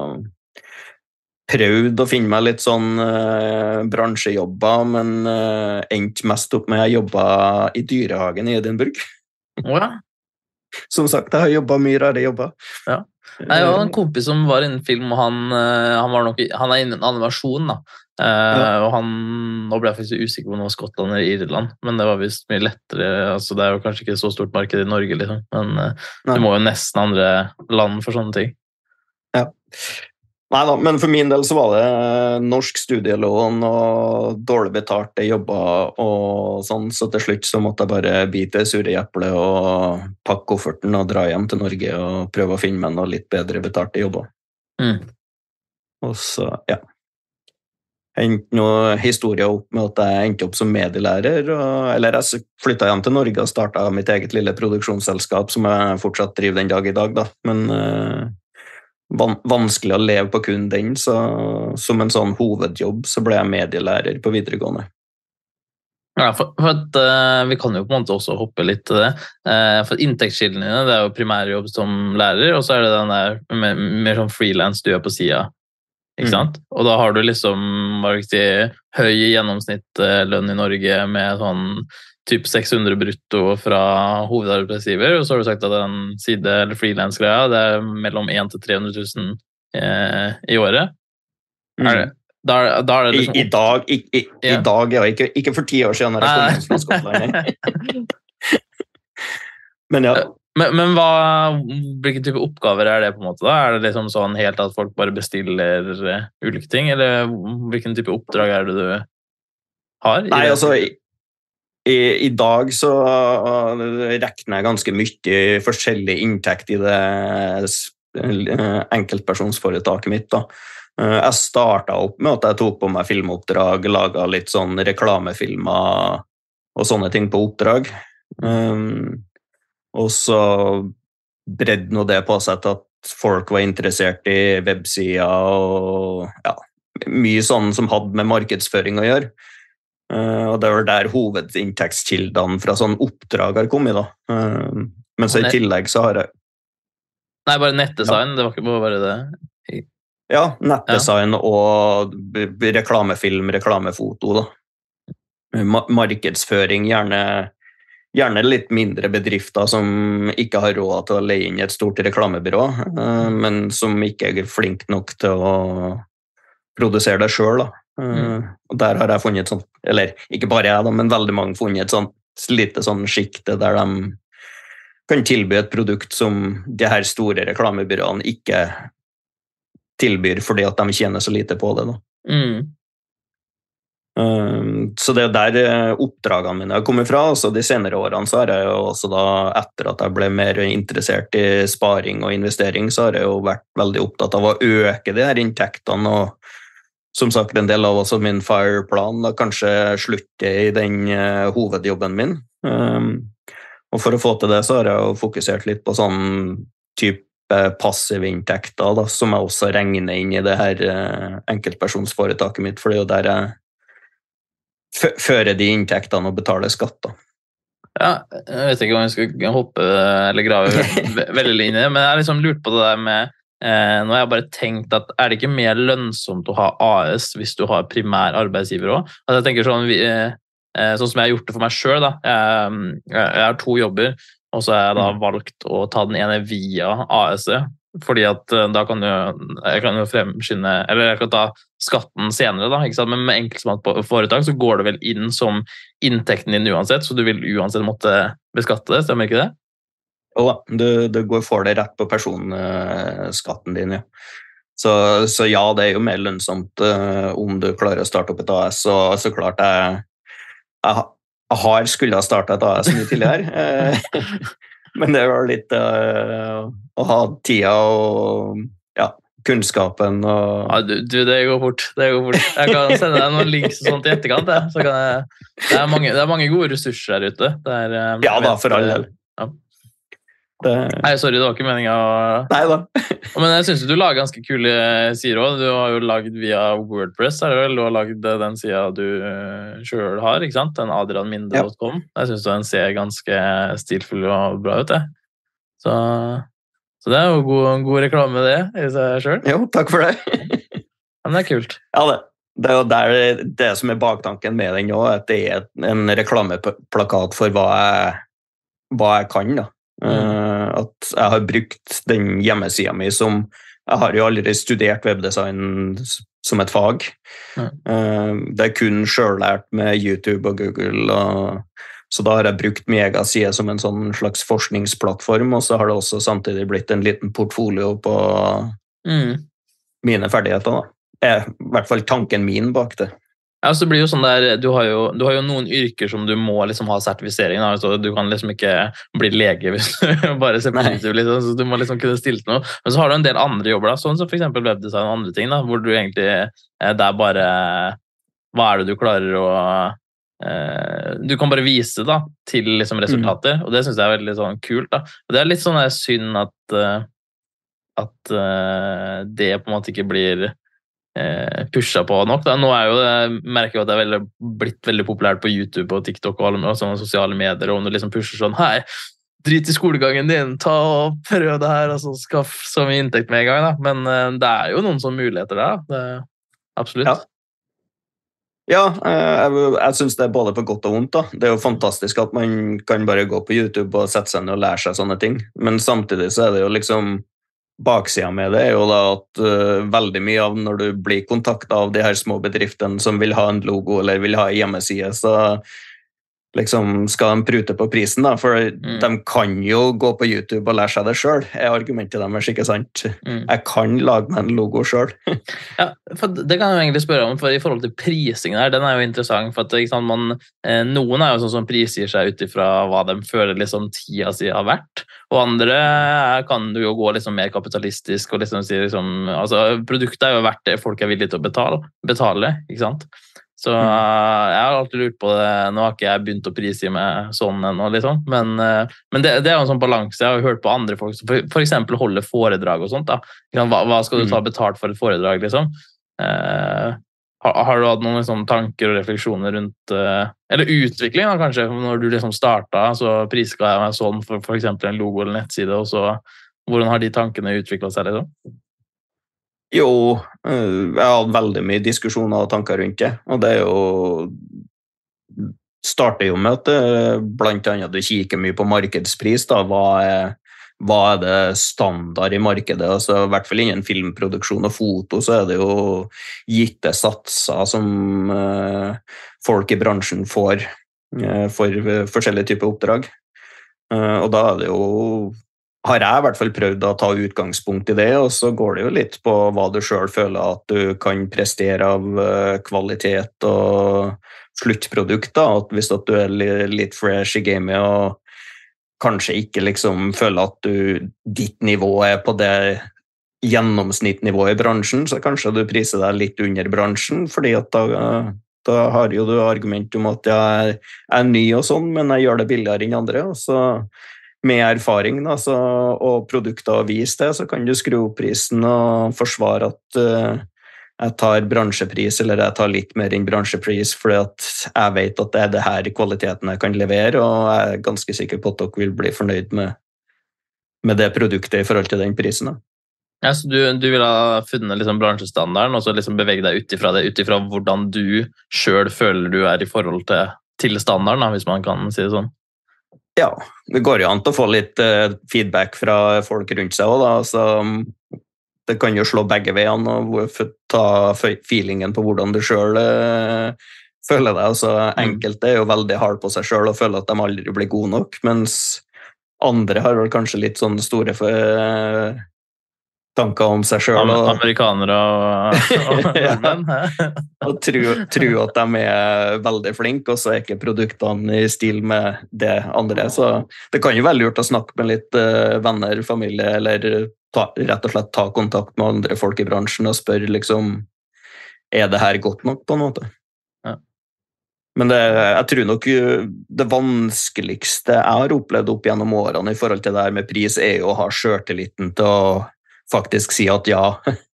S2: prøvde å finne meg litt sånn bransjejobber, men endte mest opp med at jeg jobbet i dyrehagen i Edinburgh.
S3: Ja.
S2: Som sagt, jeg har jobbet mye rare jobber.
S3: Ja. Jeg har en kompis som var innen film, og han er innen animasjon da. Og nå ble jeg faktisk usikker på om det var Skottland eller Irland, men det var vist mye lettere, altså det er jo kanskje ikke så stort marked i Norge liksom, men du må jo nesten andre land for sånne ting.
S2: Ja. Neida, men for min del så var det norsk studielån og dårlig betalte jobber og sånn, så til slutt så måtte jeg bare bite sure eplet og pakke kofferten og dra hjem til Norge og prøve å finne meg noe litt bedre betalte jobber. Og så, ja. Jeg endte noen historier opp med at jeg endte opp som medielærer, eller jeg flyttet hjem til Norge og startet mitt eget lille produksjonsselskap som jeg fortsatt driver den dag i dag da, men vanskelig å leve på kun den, så som en sånn hovedjobb så ble jeg medielærer på videregående.
S3: Ja, for at, vi kan jo på en måte også hoppe litt til det, for inntektskildene dine, det er jo primærjobb som lærer, og så er det den der mer sånn freelance du gjør på siden, ikke sant? Og da har du liksom høy gjennomsnittlønn i Norge med sånn typ 600 brutto fra hovedarbeidsgiver, og så har du sagt at den side- eller freelance-greia, det er mellom 1 til 300 000 i året. Da er det liksom...
S2: I dag, ja, ikke for 10 år siden når jeg kom hjem fra Skottland. Men ja.
S3: Men hvilken type oppgaver er det på en måte da? Er det liksom sånn helt at folk bare bestiller ulike ting, eller hvilken type oppdrag er det du har?
S2: Nei, altså... I dag så rekner jeg ganske mye forskjellig inntekt i det enkeltpersonsforetaket mitt da. Jeg startet opp med at jeg tok på meg filmoppdrag, laget litt sånn reklamefilmer og sånne ting på oppdrag. Og så bredde nå det på seg til at folk var interessert i websider og ja, mye sånn som hadde med markedsføring å gjøre. Og det var der hovedinntektskildene fra sånn oppdrag har kommet da. Men så i tillegg så har jeg...
S3: Nei, bare nettdesign, det var ikke bare det.
S2: Ja, nettdesign og reklamefilm, reklamefoto da. Markedsføring, gjerne litt mindre bedrifter som ikke har råd til å leie inn et stort reklamebyrå, men som ikke er flink nok til å produsere det selv da. Og der har jeg funnet sånn, eller ikke bare jeg da, men veldig mange funnet et sånt lite sånn skikte der de kan tilby et produkt som de her store reklamebyråene ikke tilbyr fordi at de tjener så lite på det da. Så det er der oppdragene mine har kommet fra, så de senere årene så har jeg jo også da, etter at jeg ble mer interessert i sparing og investering, så har jeg jo vært veldig opptatt av å øke de her inntektene og som sagt, en del av også min FIRE-plan, da kanskje slutte i den hovedjobben min. Og for å få til det så har jeg jo fokusert litt på sånn type passive inntekter, da, som jeg også regner inn i det her enkeltpersonsforetaket mitt, for det er jo der jeg fører de inntektene og betaler skatt da.
S3: Ja, jeg vet ikke om jeg skal hoppe eller grave veldig inn i det, men jeg har liksom lurt på det der med nå har jeg bare tenkt at er det ikke mer lønnsomt å ha AS hvis du har primær arbeidsgiver også? Altså jeg tenker sånn, sånn som jeg har gjort det for meg selv da. Jeg har 2 jobber, og så har jeg da valgt å ta den ene via AS-et, fordi at da kan jeg kan jo fremskynde, eller jeg kan ta skatten senere da, ikke sant? Men med enkeltmannsforetak så går det vel inn som inntekten din uansett, så du vil uansett måtte beskatte det, stemmer ikke det?
S2: Jo da, du går for det rett på personskatten din, ja. Så ja, det er jo mer lønnsomt om du klarer å starte opp et AS, så klart har skulle ha startet et AS mye tidligere. Men det var litt å ha tida og kunnskapen og...
S3: Ja, det går fort. Jeg kan sende deg noen links og sånt i etterkant. Så kan det er mange gode ressurser der ute.
S2: Ja da, for all del.
S3: Ja. Nei, sorry, det var ikke meningen å...
S2: Neida.
S3: Men jeg synes du lager ganske kule sider også. Du har jo laget via WordPress, er det vel? Du har laget den siden du selv har, ikke sant? Den adrianminde.com. Jeg synes den ser ganske stilfull og bra ut, det. Så det er jo god reklame det i seg selv.
S2: Jo, takk for det.
S3: Men det er kult.
S2: Ja, det er jo det som er baktanken med den nå, at det er en reklameplakat for hva jeg kan da. At jeg har brukt den hjemmesiden min som jeg har jo aldri studert webdesign som et fag. Det er kun selv lært med YouTube og Google, så da har jeg brukt min egen side som en sånn slags forskningsplattform, og så har det også samtidig blitt en liten portfolio på mine ferdigheter da. I hvert fall tanken min bak det.
S3: Ja, så det blir jo sånn der, du har jo noen yrker som du må liksom ha sertifisering av, så du kan liksom ikke bli lege hvis du bare ser på YouTube, liksom, så du må liksom kunne stille noe. Men så har du en del andre jobber da, sånn som for eksempel webdesign og andre ting da, hvor du egentlig, det er bare, hva er det du klarer å, du kan bare vise da, til liksom resultater, og det synes jeg er veldig sånn kult da. Og det er litt sånn synd at det på en måte ikke blir pusha på nok da. Nå merker jeg at det er blitt veldig populært på YouTube og TikTok og sånne sosiale medier, og om du liksom pusher sånn, hei, drit i skolegangen din, ta og prøv det her, og så skaff så mye inntekt med en gang da. Men det er jo noen sånne muligheter der da. Absolutt.
S2: Ja, jeg synes det er både for godt og vondt da. Det er jo fantastisk at man kan bare gå på YouTube og sette seg ned og lære seg sånne ting, men samtidig så er det jo liksom baksiden med det er jo da at veldig mye av når du blir kontaktet av de her små bedriftene som vil ha en logo eller vil ha en hjemmeside, så liksom skal de prute på prisen da, for de kan jo gå på YouTube og lære seg det selv, argumentet deres, ikke sant? Jeg kan lage meg en logo selv.
S3: Ja, for det kan jeg jo egentlig spørre om, for i forhold til prisingen her, den er jo interessant, for at ikke sant, noen er jo sånn som prisgir seg utifra hva de føler liksom tida si har vært, og andre kan du jo gå liksom mer kapitalistisk og liksom si liksom, altså produktet er jo verdt det folk er villige til å betale, ikke sant? Så jeg har alltid lurt på det, nå har ikke jeg begynt å prisgi meg sånn ennå, liksom. Men det er jo en sånn balanse, jeg har jo hørt på andre folk som for eksempel holder foredrag og sånt da. Hva skal du ta betalt for et foredrag, liksom? Har du hatt noen liksom, tanker og refleksjoner rundt, eller utvikling da, kanskje, når du liksom startet, så prisga jeg meg sånn for eksempel en logo eller nettside, og så hvordan har de tankene utviklet seg, liksom?
S2: Jo, jeg har hatt veldig mye diskusjoner og tanker rundt det, og det er jo starter jo med at blant annet du kikker mye på markedspris da, hva er det standard i markedet, altså i hvert fall innen filmproduksjon og foto så er det jo gitte satser som folk i bransjen får for forskjellige typer oppdrag, og da er det jo har jeg i hvert fall prøvd å ta utgangspunkt i det, og så går det jo litt på hva du selv føler at du kan prestere av kvalitet og sluttprodukt da, at hvis at du er litt fresh i gamet og kanskje ikke liksom føler at ditt nivå er på det gjennomsnittnivået i bransjen, så kanskje du priser deg litt under bransjen, fordi at da har jo du argument om at jeg er ny og sånn, men jeg gjør det billigere enn andre, og så med erfaring da, og produkter å vise det, så kan du skru opp prisen og forsvare at jeg tar bransjepris, eller jeg tar litt mer enn bransjepris, fordi at jeg vet at det er det her kvaliteten jeg kan levere, og jeg er ganske sikker på at dere vil bli fornøyd med det produktet i forhold til den prisen. Da.
S3: Ja, så du vil ha funnet liksom bransjestandarden, og så liksom bevege deg utifra det, utifra hvordan du selv føler du er i forhold til standarden, da, hvis man kan si det sånn.
S2: Ja, det går jo an til å få litt feedback fra folk rundt seg også, da. Så det kan jo slå begge veiene og ta feelingen på hvordan du selv føler deg. Altså, enkelte er jo veldig hard på seg selv og føler at de aldri blir gode nok, mens andre har vel kanskje litt sånn store tanker om seg selv.
S3: Amerikanere og nordmenn.
S2: Og tror at de er veldig flinke, og så er ikke produktene i stil med det andre. Så det kan jo være lurt å snakke med litt venner, familie, eller rett og slett ta kontakt med andre folk i bransjen og spørre liksom, er det her godt nok på en måte?
S3: Ja.
S2: Men jeg tror nok det vanskeligste jeg har opplevd opp gjennom årene i forhold til det her med pris, er jo å ha selvtilliten til å faktisk si at ja,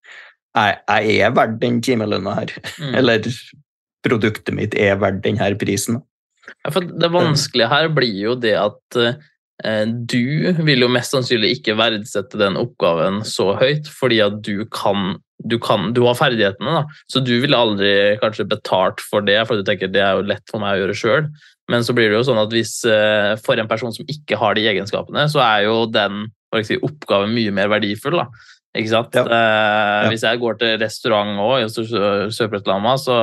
S2: jeg er verdt den timelønna her. Eller produktet mitt er verdt den her prisen.
S3: Ja, for det vanskelige her blir jo det at du vil jo mest sannsynlig ikke verdsette den oppgaven så høyt, fordi at du har ferdighetene, da. Så du vil aldri kanskje betalt for det, for du tenker det er jo lett for meg å gjøre selv. Men så blir det jo sånn at hvis for en person som ikke har de egenskapene, så er jo den oppgaven mye mer verdifull, da. Ikke sant? Ja. Hvis jeg går til restaurant også, i Sør-Prøtlanda, så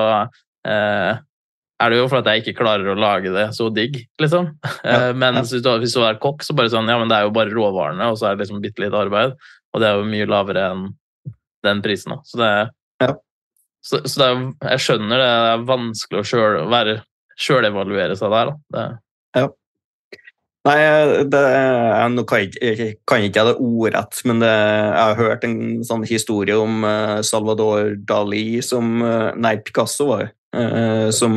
S3: er det jo for at jeg ikke klarer å lage det så digg, liksom. Men hvis du er kokk, så bare sånn, ja, men det er jo bare råvarene, og så er det liksom bitte litt arbeid, og det er jo mye lavere enn den prisen. Så det er, jeg skjønner det er vanskelig å selv-evaluere seg der, da.
S2: Ja. Nei, nå kan ikke jeg det ordrett, men jeg har hørt en sånn historie om Salvador Dali, Picasso var som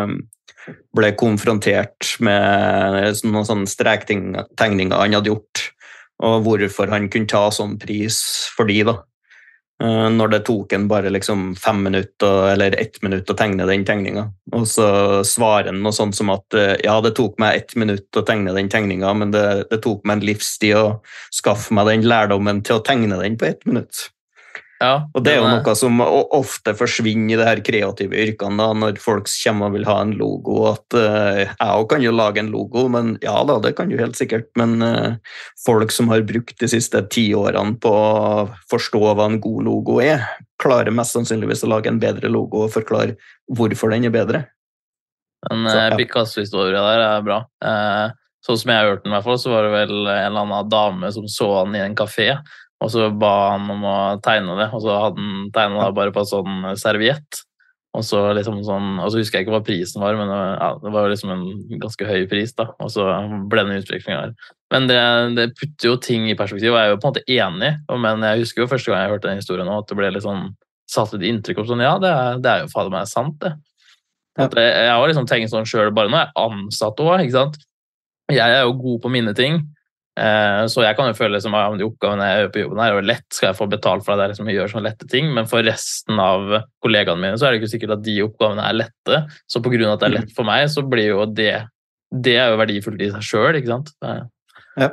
S2: ble konfrontert med noen sånne strektegninger han hadde gjort, og hvorfor han kunne ta sånn pris for de, da. Når det tok en bare liksom 5 minutter eller 1 minutt å tegne den tegningen. Og så svarer han noe sånt som at ja, det tok meg 1 minutt å tegne den tegningen, men det tok meg en livstid å skaffe meg den lærdommen til å tegne den på 1 minutt. Ja, og det er jo noe som ofte forsvinner i det her kreative yrkene da, når folk kommer og vil ha en logo, at jeg også kan jo lage en logo, men ja da, det kan jo helt sikkert, men folk som har brukt de siste 10 årene på å forstå hva en god logo er, klarer mest sannsynligvis å lage en bedre logo og forklare hvorfor den er bedre.
S3: Den Picasso-historien der er bra. Sånn som jeg har hørt den i hvert fall, så var det vel en eller annen dame som så han i en kafé, og så ba han om å tegne det, og så hadde han tegnet det bare på en sånn serviett, og så liksom sånn, og så husker jeg ikke hva prisen var, men ja, det var liksom en ganske høy pris da, og så ble den utviklingen her. Men det putter jo ting i perspektiv, og jeg er jo på en måte enig, men jeg husker jo første gang jeg hørte den historien også, at det ble litt sånn, satt litt inntrykk om sånn, ja, det er jo fader meg sant det. Jeg har liksom tenkt sånn selv, bare når jeg er ansatt også, ikke sant? Jeg er jo god på mine ting, så jeg kan jo føle som at de oppgavene jeg gjør på jobben her er jo lett, skal jeg få betalt for det liksom jeg gjør sånne lette ting, men for resten av kollegaene mine så er det ikke sikkert at de oppgavene er lette, så på grunn av at det er lett for meg, så blir jo det er jo verdifullt i seg selv, ikke sant?
S2: Ja.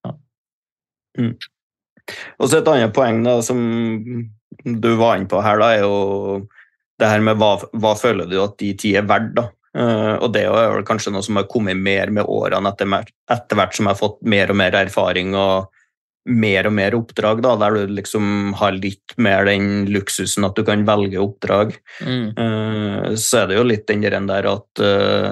S2: Og så et annet poeng da, som du var inne på her da, er jo det her med hva føler du at de 10 er verdt da? Og det er jo kanskje noe som har kommet mer med årene etter hvert som jeg har fått mer og mer erfaring og mer oppdrag da, der du liksom har litt mer den luksusen at du kan velge oppdrag. Så er det jo litt den der at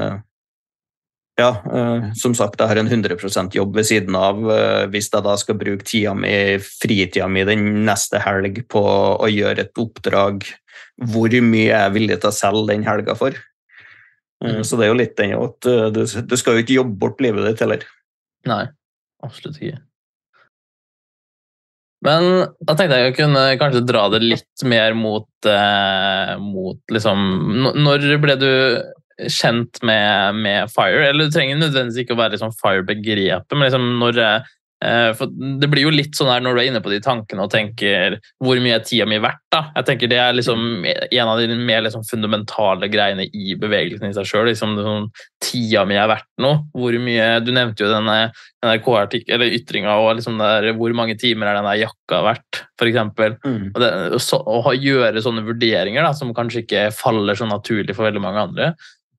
S2: som sagt, jeg har en 100% jobb ved siden av. Hvis jeg da skal bruke fritida mi den neste helg på å gjøre et oppdrag, hvor mye jeg er villig til å selge den helga for? Så det er jo litt den at du skal jo ikke jobbe bort livet ditt heller.
S3: Nei, absolutt ikke. Men da tenkte jeg kunne kanskje dra det litt mer mot liksom, når ble du kjent med FIRE? Eller du trenger nødvendigvis ikke å være liksom FIRE-begrepet, men liksom når for det blir jo litt sånn her når du er inne på de tankene og tenker hvor mye er tida mi verdt da? Jeg tenker det er liksom en av de mer liksom fundamentale greiene i bevegelsen i seg selv, liksom sånn, tida mi er verdt noe, hvor mye, du nevnte jo denne NRK-artikkel eller ytringen og liksom der, hvor mange timer er denne jakka verdt, for eksempel, og å gjøre sånne vurderinger da, som kanskje ikke faller så naturlig for veldig mange andre.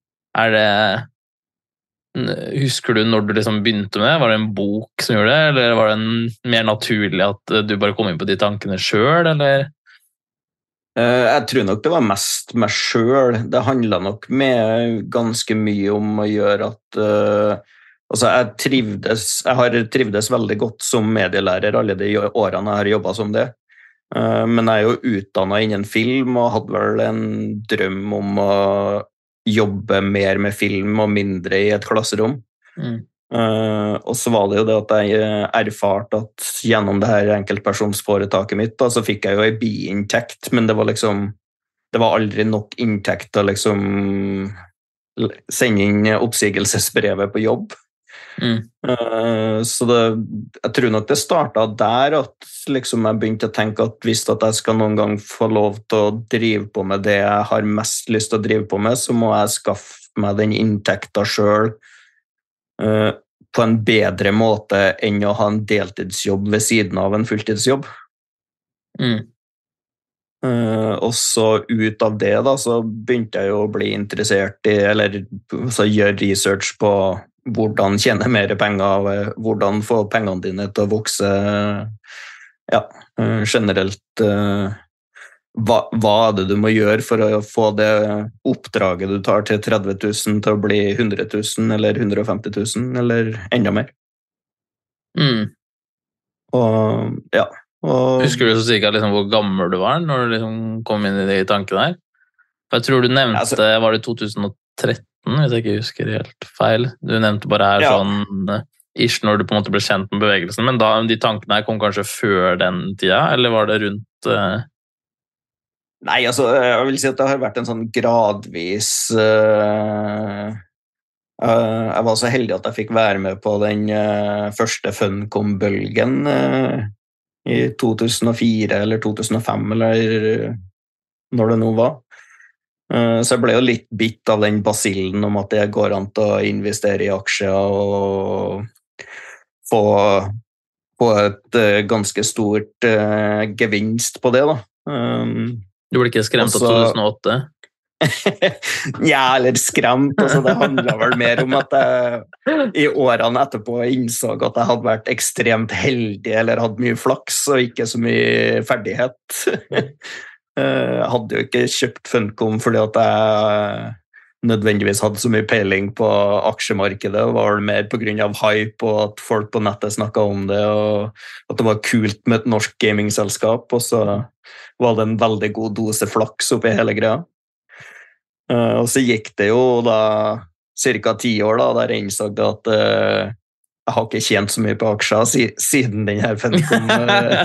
S3: Husker du når du liksom begynte med det? Var det en bok som gjorde det, eller var det mer naturlig at du bare kom inn på de tankene selv, eller?
S2: Jeg tror nok det var mest meg selv. Det handlet nok med ganske mye om å gjøre at altså jeg har trivdes veldig godt som medielærer alle de årene jeg har jobbet som det. Men jeg jo utdannet innen film, og hadde vel en drøm om å jobbe mer med film og mindre i et klasserom. Og så var det jo det at jeg erfarte at gjennom det her enkeltpersonsforetaket mitt, da, så fikk jeg jo en biinntekt, men det var aldri nok inntekt til å liksom sende inn oppsigelsesbrevet på jobb. Så jeg tror nok det startet der at liksom jeg begynte å tenke at hvis at jeg skal noen gang få lov til å drive på med det jeg har mest lyst til å drive på med, så må jeg skaffe meg den inntekten selv på en bedre måte enn å ha en deltidsjobb ved siden av en fulltidsjobb. Og så ut av det da, så begynte jeg jo å bli interessert i, eller så gjøre research på hvordan tjene mer penger, hvordan få pengene dine til å vokse, generelt, hva er det du må gjøre for å få det oppdraget du tar til 30 000 til å bli 100 000 eller 150 000 eller enda mer. Og
S4: husker du så sikkert liksom hvor gammel du var når du liksom kom inn i de tankene her? For jeg tror du nevnte, var det 2013, hvis jeg ikke husker helt feil. Du nevnte bare her sånn ish når du på en måte ble kjent med bevegelsen, men da, de tankene her kom kanskje før den tida, eller var det rundt...
S2: Nei, altså, jeg vil si at det har vært en sånn gradvis... jeg var så heldig at jeg fikk være med på den første Funcom-bølgen i 2004 eller 2005, eller når det nå var. Så jeg ble jo litt bitt av den basillen om at det går an til å investere i aksjer og få et ganske stort gevinst på det da.
S4: Du ble ikke skremt av 2008?
S2: Ja, eller skremt. Altså, det handlet vel mer om at jeg i årene etterpå innså at jeg hadde vært ekstremt heldig eller hadde mye flaks og ikke så mye ferdighet. Jeg hadde jo ikke kjøpt Funcom fordi at jeg nødvendigvis hadde så mye peiling på aksjemarkedet. Det var mer på grunn av hype og at folk på nettet snakket om det, og at det var kult med et norsk gamingselskap, og så var det en veldig god dose flaks oppi hele greia. Og så gikk det jo da cirka 10 år da, der jeg innså at jeg har ikke tjent så mye på aksjer siden den her Funcom.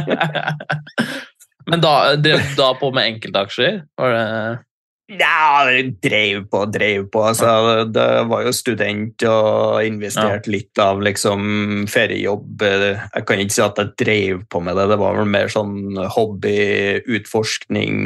S4: Men da på med enkeltaksjer? Var det...
S2: Ja, jeg drev på. Altså, det var jo student og investert litt av liksom feriejobb. Jeg kan ikke si at jeg drev på med det. Det var vel mer sånn hobby, utforskning,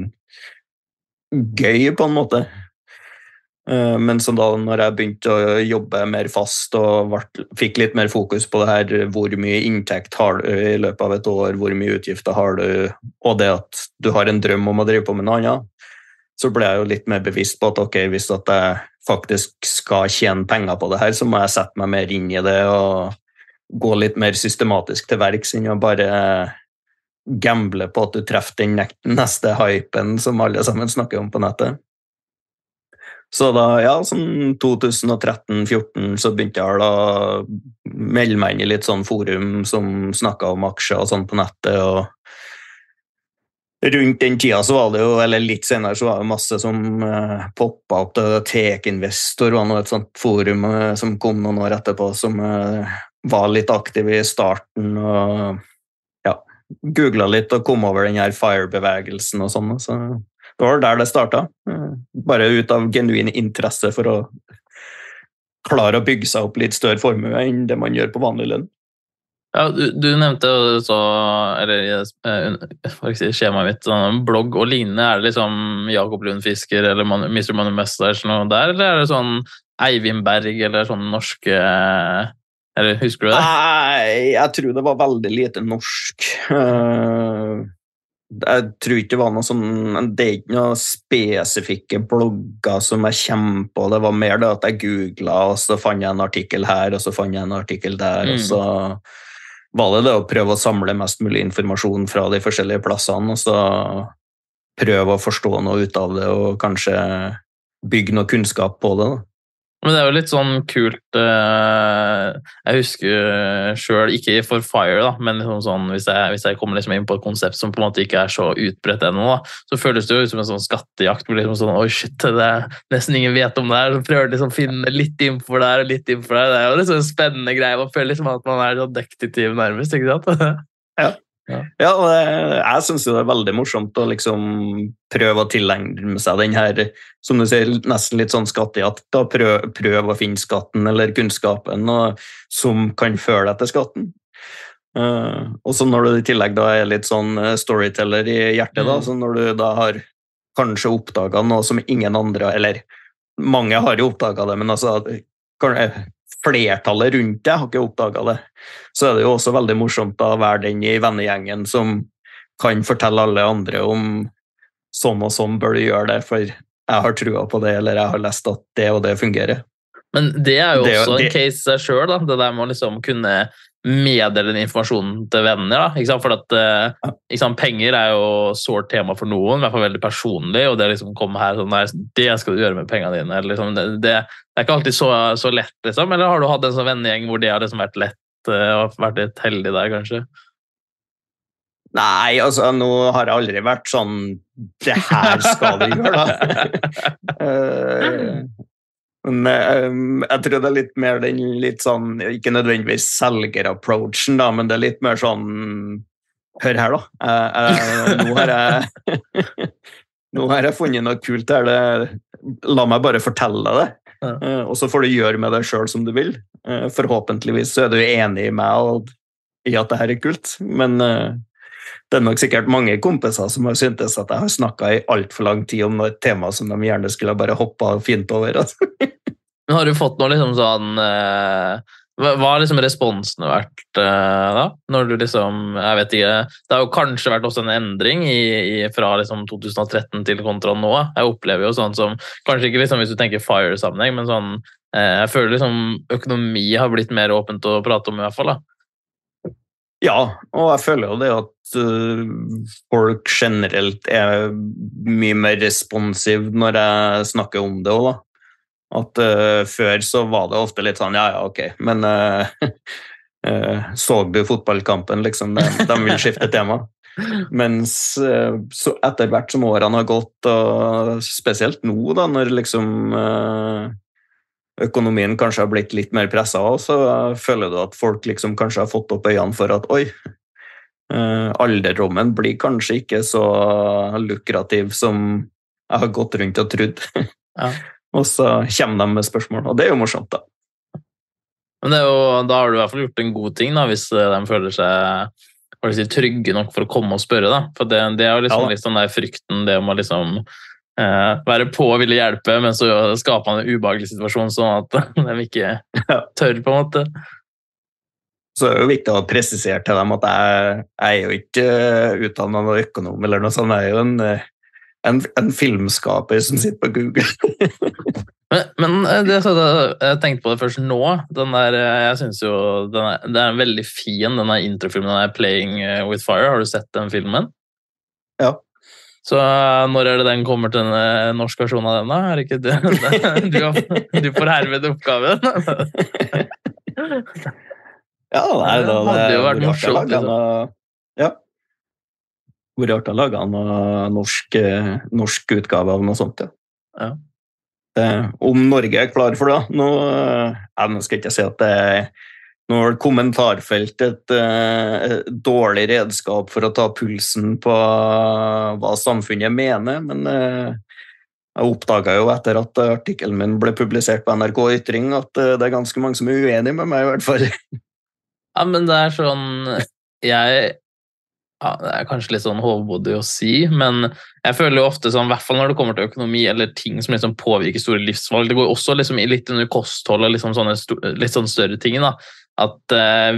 S2: gøy på en måte. Men så da når jeg begynte å jobbe mer fast og fikk litt mer fokus på det her, hvor mye inntekt har du i løpet av et år, hvor mye utgifter har du, og det at du har en drøm om å drive på med noe annet, så ble jeg jo litt mer bevisst på at ok, hvis at jeg faktisk skal tjene penger på det her, så må jeg sette meg mer inn i det og gå litt mer systematisk til verks enn å bare gamble på at du treffer den neste hypen som alle sammen snakker om på nettet. Så da, sånn 2013-14 så begynte jeg da melde meg inn i litt sånn forum som snakket om aksjer og sånn på nettet, og rundt den tida så var det jo, eller litt senere så var det masse som poppet opp til Tech Investor, var noe et sånt forum som kom noen år etterpå, som var litt aktiv i starten, og googlet litt og kom over den her FIRE-bevegelsen og sånn, så det var der det startet, bare ut av genuin interesse for å klare å bygge seg opp litt større formue enn det man gjør på vanlig lønn.
S4: Ja, du nevnte så, eller skjemaet mitt, sånn, blogg og lignende, er det liksom Jakob Lund Fisker eller Mr. Money Mustache noe der, eller er det sånn Eivind Berg eller sånn norske, eller husker du det?
S2: Nei, jeg tror det var veldig lite norsk. Jeg tror ikke det var noe sånn, det er ikke noen spesifikke blogger som jeg kommer på, det var mer det at jeg googlet, og så fant jeg en artikkel her, og så fant jeg en artikkel der, og så var det å prøve å samle mest mulig informasjon fra de forskjellige plassene, og så prøve å forstå noe ut av det, og kanskje bygge noe kunnskap på det da.
S4: Men det jo litt sånn kult, jeg husker selv, ikke for Fire da, men liksom sånn, hvis jeg kommer liksom inn på et konsept som på en måte ikke så utbredt ennå da, så føles det jo ut som en sånn skattejakt, hvor liksom sånn, oi shit, det nesten ingen vet om det her, så prøver liksom å finne litt innenfor der og litt innenfor der, det jo liksom en spennende greie, man føler liksom at man sånn detektiv nærmest, ikke sant?
S2: Ja, og jeg synes jo det veldig morsomt å liksom prøve å tilegne seg den her, som du sier, nesten litt sånn skattejakt, da prøve å finne skatten eller kunnskapen som kan føre deg til skatten. Og så når du i tillegg da litt sånn storyteller i hjertet, da, så når du da har kanskje oppdaget noe som ingen andre, eller mange har jo oppdaget det, men altså flertallet rundt deg har ikke oppdaget det, så det jo også veldig morsomt å være den i vennegjengen som kan fortelle alle andre om sånn og sånn bør du gjøre det, for jeg har trua på det, eller jeg har lest at det og det fungerer.
S4: Men det jo også en case seg selv, da, det der med å liksom kunne meddele den informasjonen til venner, da, ikke sant? For at ikke sant, penger jo sårt tema for noen, i hvert fall veldig personlig, og det liksom kommer her sånn der, det skal du gjøre med pengene dine, eller liksom, det ikke alltid så lett, liksom, eller har du hatt en sånn vennegjeng hvor det har liksom vært lett og vært litt heldig der, kanskje?
S2: Nei, altså, nå har jeg aldri vært sånn, det her skal du gjøre, da. Men jeg tror det litt mer den litt sånn, ikke nødvendigvis selger-approachen da, men det litt mer sånn, hør her da, nå har jeg funnet noe kult her, la meg bare fortelle deg det, og så får du gjøre med deg selv som du vil. Forhåpentligvis så du enig i meg og i at det her kult, men det nok sikkert mange kompiser som har syntes at jeg har snakket i alt for lang tid om noe tema som de gjerne skulle bare hoppet fint over.
S4: Men har du fått noe liksom sånn, hva har liksom responsene vært da? Når du liksom, jeg vet ikke, det har jo kanskje vært også en endring fra liksom 2013 til kontra nå. Jeg opplever jo sånn som, kanskje ikke liksom hvis du tenker Fire-sammenheng, men sånn, jeg føler liksom økonomi har blitt mer åpent å prate om i hvert fall da.
S2: Ja, og jeg føler jo det at folk generelt mye mer responsiv når jeg snakker om det også da. At før så var det ofte litt sånn, ja, ok, men så du fotballkampen, liksom, de vil skifte tema. Mens så etter hvert som årene har gått, og spesielt nå da, når liksom økonomien kanskje har blitt litt mer presset av, så føler du at folk liksom kanskje har fått opp øynene for at, oi, alderdommen blir kanskje ikke så lukrativ som jeg har gått rundt og trodd.
S4: Ja.
S2: Og så kommer de med spørsmål, og det jo morsomt da.
S4: Men da har du i hvert fall gjort en god ting da, hvis de føler seg trygge nok for å komme og spørre da, for det jo liksom litt sånn der frykten, det om å liksom være på og ville hjelpe, men så skaper man en ubehagelig situasjon sånn at de ikke tør på en måte.
S2: Så det jo viktig å presisere til dem at jeg jo ikke utdannet noen økonom eller noe sånt, jeg jo en filmskaper som sitter på Google.
S4: men det, jeg tenkte på det først nå, den der, jeg synes jo det en veldig fin, den der introfilmen, den der Playing with Fire, har du sett den filmen?
S2: Ja.
S4: Så når det den kommer til en norsk versjon av den da? Det ikke det? Du får herved oppgaven.
S2: Ja, nei,
S4: det hadde jo vært morsomt.
S2: Ja. Hvor rart å lage en norsk utgave av noe sånt, ja. Om Norge klar for det, nå skal jeg ikke si at det nå kommentarfelt et dårlig redskap for å ta pulsen på hva samfunnet mener, men jeg oppdaget jo etter at artikkelen min ble publisert på NRK Ytring at det ganske mange som uenige med meg i hvert fall.
S4: Ja, men det sånn, det kanskje litt sånn hovmodig å si, men jeg føler jo ofte sånn, i hvert fall når det kommer til økonomi eller ting som liksom påvirker store livsvalg, det går også liksom litt under kosthold og liksom sånne litt sånn større ting da, at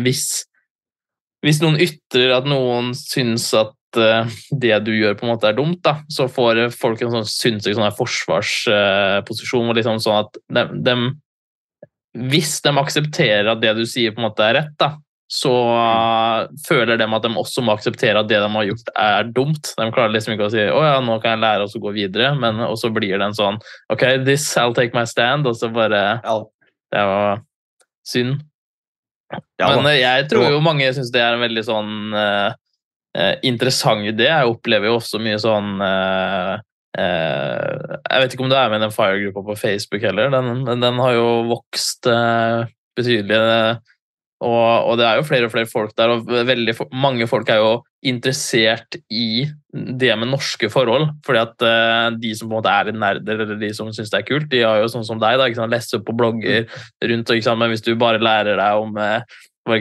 S4: hvis noen ytrer at noen syns at det du gjør på en måte dumt da, så får folk en sånn synsing sånn forsvarsposisjon og liksom sånn at hvis de aksepterer at det du sier på en måte rett da, så føler de at de også må akseptere at det de har gjort dumt. De klarer liksom ikke å si, ja, nå kan jeg lære oss å gå videre, men også blir det en sånn, ok, I'll take my stand, og så bare, det var synd. Men jeg tror jo mange synes det en veldig sånn interessant idé. Jeg opplever jo også mye sånn jeg vet ikke om du med den FIRE-gruppa på Facebook heller. Den har jo vokst betydelig, og det jo flere og flere folk der, og veldig mange folk jo interessert i det med norske forhold, fordi at de som på en måte litt nerder, eller de som synes det kult, de har jo sånn som deg da, ikke sant? Lest opp på blogger rundt, ikke sant? Men hvis du bare lærer deg om hva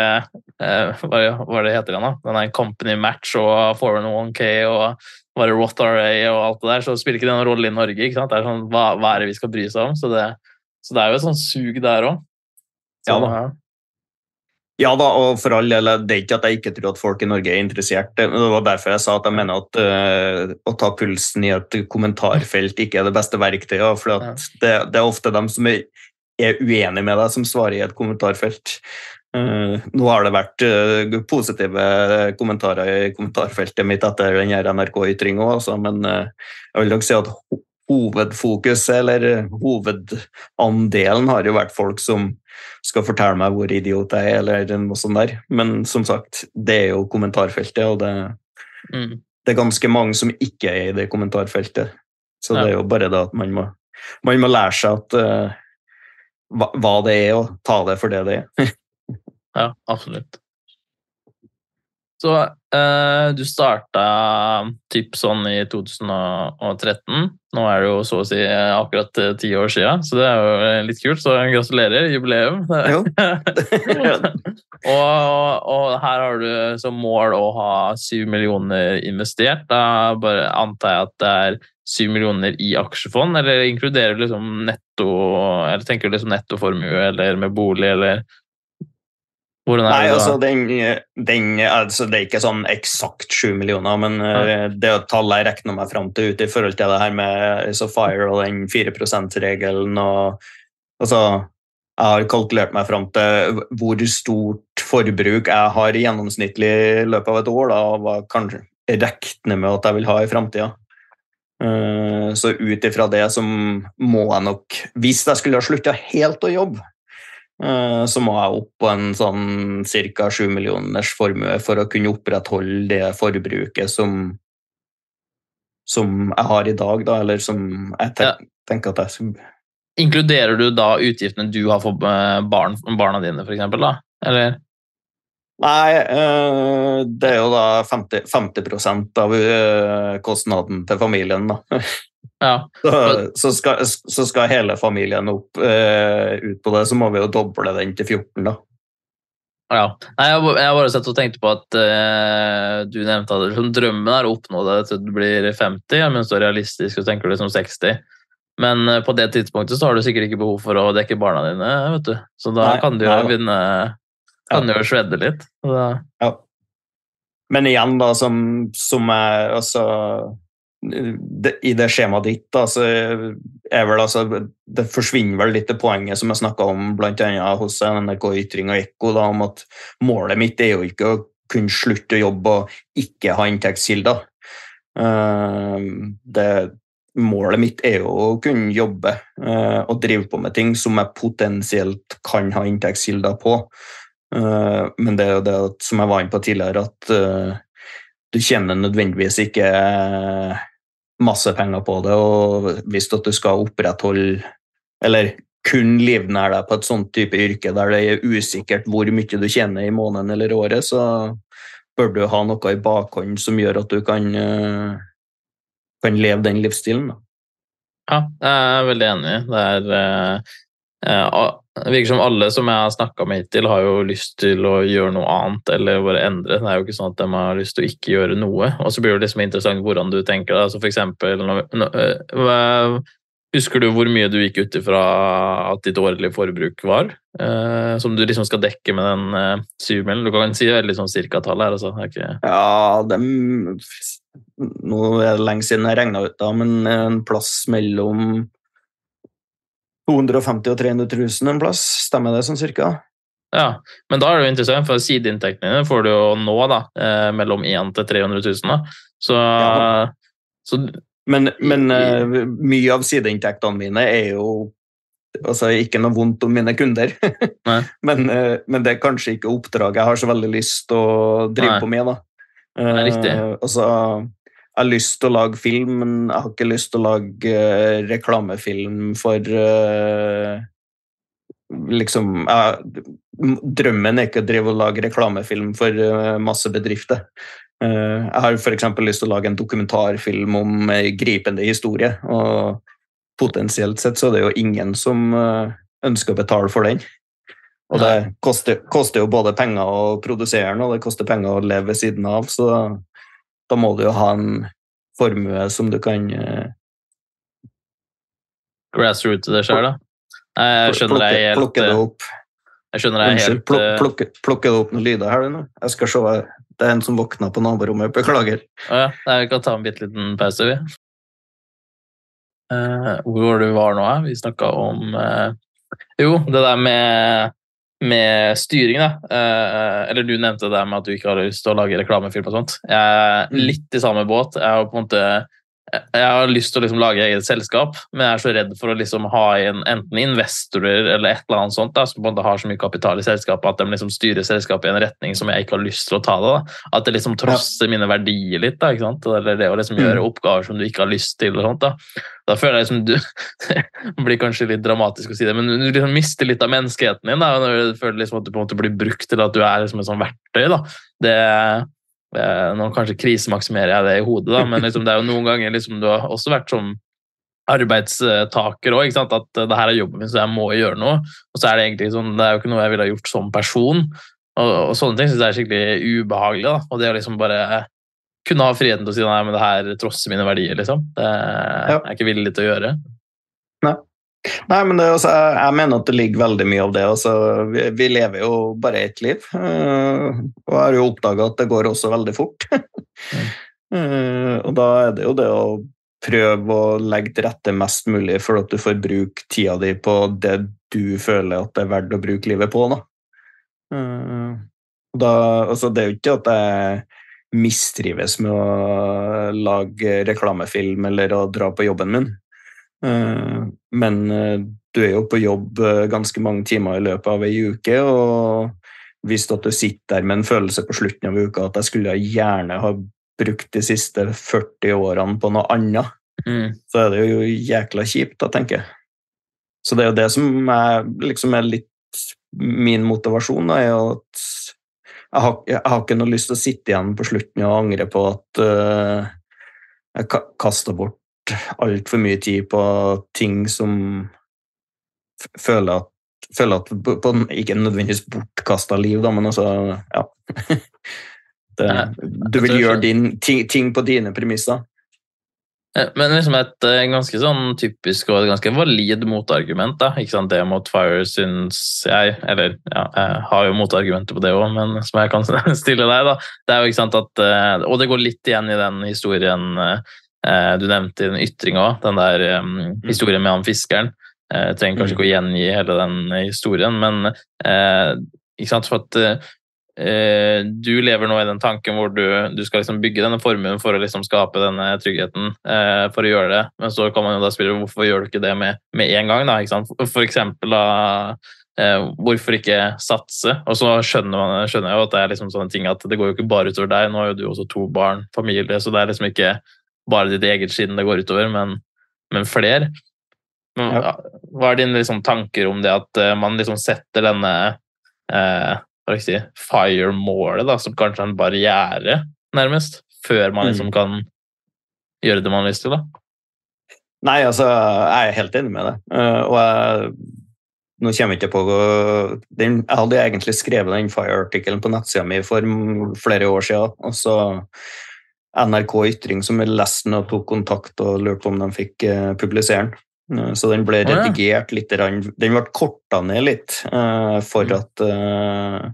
S4: det heter den da? Den company match og 401k og Roth RA og alt det der, så spiller ikke det noen rolle i Norge, ikke sant? Det sånn, hva det vi skal bry seg om? Så det jo et sånn sug der også.
S2: Ja da, og for all del, det ikke at jeg ikke tror at folk i Norge interessert. Det var derfor jeg sa at jeg mener at å ta pulsen i et kommentarfelt ikke det beste verktøyet, for at det ofte dem som uenige med deg som svarer i et kommentarfelt. Nå har det vært positive kommentarer i kommentarfeltet mitt etter den her NRK-ytringen også, men jeg vil nok si at hovedfokus eller hovedandelen har jo vært folk som skal fortelle meg hvor idiot jeg eller noe sånt der, men som sagt, det jo kommentarfeltet, og det ganske mange som ikke i det kommentarfeltet, så det jo bare det at man må lære seg at hva det og ta det for det
S4: Ja, absolutt. Så du startet typ sånn i 2013. Nå det jo så å si akkurat 10 år siden, så det jo litt kult, så gratulerer, jubileum. og her har du som mål å ha 7 millioner investert. Da bare antar jeg at det 7 millioner i aksjefond, eller inkluderer du liksom netto, eller tenker du liksom nettoformue, eller med bolig, eller
S2: Nei, altså, altså det ikke sånn eksakt 7 millioner, men det tallet jeg regner meg frem til ut i forhold til det her med FIRE og den 4%-regelen, og altså, jeg har kalkulert meg frem til hvor stort forbruk jeg har i gjennomsnittlig løpet av et år, da, og hva kanskje jeg regner med at jeg vil ha i fremtiden. Så ut ifra det så må jeg nok, hvis jeg skulle ha sluttet helt å jobbe, så må jeg opp på en sånn cirka 7 millioners formue for å kunne opprettholde det forbruket som jeg har i dag, da, eller som jeg tenker at jeg...
S4: Inkluderer du da utgiftene du har for barna dine, for eksempel, da? Eller?
S2: Nei, det jo da 50% av kostnaden til familien, da.
S4: Ja.
S2: Så skal hele familien opp ut på det, så må vi jo doble den til 14 da.
S4: Ja, nei, jeg har bare sett og tenkt på at du nevnte at drømmen å oppnå det til du blir 50, mens du realistisk og tenker du som 60. Men på det tidspunktet så har du sikkert ikke behov for å dekke barna dine, vet du. Så da kan du jo begynne, kan du jo svedde litt.
S2: Ja. Men igjen da, som jeg altså... I det skjemaet ditt da, så vel altså, det forsvinner vel litt det poenget som jeg snakket om blant annet hos NRK-ytring og Ekko da, om at målet mitt jo ikke å kunne slutte å jobbe og ikke ha inntektskilder. Målet mitt jo å kunne jobbe og drive på med ting som jeg potensielt kan ha inntektskilder på, men det jo det som jeg var inne på tidligere, at du tjener nødvendigvis ikke masse penger på det, og hvis du skal opprettholde, eller kun livnære deg på et sånt type yrke der det usikkert hvor mye du tjener i måneden eller året, så bør du ha noe i bakhånd som gjør at du kan leve den livsstilen. Da.
S4: Ja, jeg veldig enig. Det virker som alle som jeg har snakket med hittil har jo lyst til å gjøre noe annet eller bare endre. Det jo ikke sånn at de har lyst til å ikke gjøre noe. Og så blir det liksom interessant hvordan du tenker. Altså for eksempel, husker du hvor mye du gikk ut ifra at ditt årlige forbruk var? Som du liksom skal dekke med den 7 millioner? Du kan si veldig sånn cirka-tallet her. Altså. Ikke...
S2: Ja, nå det lenge siden jeg regnet ut da, men en plass mellom 250 og 300 000 en plass, stemmer det sånn cirka?
S4: Ja, men da det jo interessant, for sideinntektene får du jo nå da, mellom 1 til 300 000 da. Så
S2: men mye av sideinntektene mine jo altså ikke noe vondt om mine kunder, men det kanskje ikke oppdrag jeg har så veldig lyst til å drive på med da.
S4: Riktig.
S2: Altså, jeg har lyst til å lage film, men jeg har ikke lyst til å lage reklamefilm for liksom, drømmen ikke å drive og lage reklamefilm for masse bedrifter. Jeg har for eksempel lyst til å lage en dokumentarfilm om gripende historie, og potensielt sett så det jo ingen som ønsker å betale for den. Og det koster jo både penger å produsere den, og det koster penger å leve ved siden av, så da må du jo ha en formue som du kan
S3: grassroot det selv da. Jeg skjønner deg helt...
S2: Plukke det opp.
S3: Jeg skjønner deg helt...
S2: Plukke det opp noen lyder her nå. Jeg skal se, det en som våkner på naborommet, beklager.
S3: Ja, jeg kan ta en bitte liten pause, vi. Hvor du var nå, vi snakket om... Jo, det der med styring da. Eller du nevnte det der med at du ikke hadde lyst til å lage reklamefilm og sånt. Jeg litt i samme båt. Jeg har lyst til å liksom lage eget selskap, men jeg så redd for å liksom ha enten investorer eller et eller annet sånt da, som har så mye kapital i selskapet at de liksom styrer selskapet i en retning som jeg ikke har lyst til å ta det da. At det liksom trosser mine verdier litt da, ikke sant? Eller det å liksom gjøre oppgaver som du ikke har lyst til og sånt da. Da føler jeg liksom det blir kanskje litt dramatisk å si det, men du liksom mister litt av menneskeheten din da, når du føler liksom at du på en måte blir brukt til at du liksom et sånn verktøy da. Nå kanskje krisemaksimerer jeg det i hodet da, men liksom det jo noen ganger liksom du har også vært som arbeidstaker også, ikke sant? At det her jobben min, så jeg må gjøre noe, og så det egentlig sånn, det jo ikke noe jeg ville ha gjort som person, og sånne ting synes jeg skikkelig ubehagelig da, og det å liksom bare kunne ha friheten til å si nei, men det her trosser mine verdier liksom, det jeg ikke villig til å gjøre.
S2: Nei, men jeg mener at det ligger veldig mye av det. Altså, vi lever jo bare ett liv, og jeg har jo oppdaget at det går også veldig fort. Og da det jo det å prøve å legge til rette mest mulig for at du får bruke tida di på det du føler at det verdt å bruke livet på. Altså, det jo ikke at jeg mistrives med å lage reklamefilm eller å dra på jobben min. Men du jo på jobb ganske mange timer i løpet av en uke, og hvis at du sitter der med en følelse på slutten av uka at jeg skulle gjerne ha brukt de siste 40 årene på noe annet, så det jo jækla kjipt da, tenker jeg. Så det jo det som liksom litt min motivasjon da, at jeg har ikke noe lyst til å sitte igjen på slutten og angre på at jeg kastet bort alt for mye tid på ting som føler at på ikke nødvendigvis bortkastet liv da, men altså, ja. Du vil gjøre ting på dine premisser.
S3: Men liksom et ganske sånn typisk og et ganske valid motargument da, ikke sant, det mot FIRE synes jeg, eller ja, jeg har jo motargumenter på det også, men som jeg kan stille deg da, det jo ikke sant at, og det går litt igjen i den historien du nevnte i den ytringen også, den der historien med han fiskeren. Jeg trenger kanskje ikke å gjengi hele den historien, men ikke sant, for at du lever nå i den tanken hvor du skal liksom bygge denne formuen for å liksom skape denne tryggheten for å gjøre det, men så kan man jo da spørre hvorfor gjør du ikke det med en gang da, ikke sant? For eksempel da, hvorfor ikke satse? Og så skjønner jeg jo at det liksom sånne ting at det går jo ikke bare utover deg, nå har jo du også 2 barn, familie, så det liksom ikke bare ditt eget skinn det går utover, men flere. Hva dine liksom tanker om det at man liksom setter denne FIRE-målet da, som kanskje en barriere nærmest, før man liksom kan gjøre det man har lyst til da?
S2: Nei, altså, jeg helt enig med det. Og nå kommer jeg ikke på jeg hadde egentlig skrevet den FIRE-artikkelen på nettsiden min for flere år siden, og så NRK Ytring som leste den og tok kontakt og lurte på om de fikk publisere den. Så den ble redigert litt, den ble kortet ned litt for at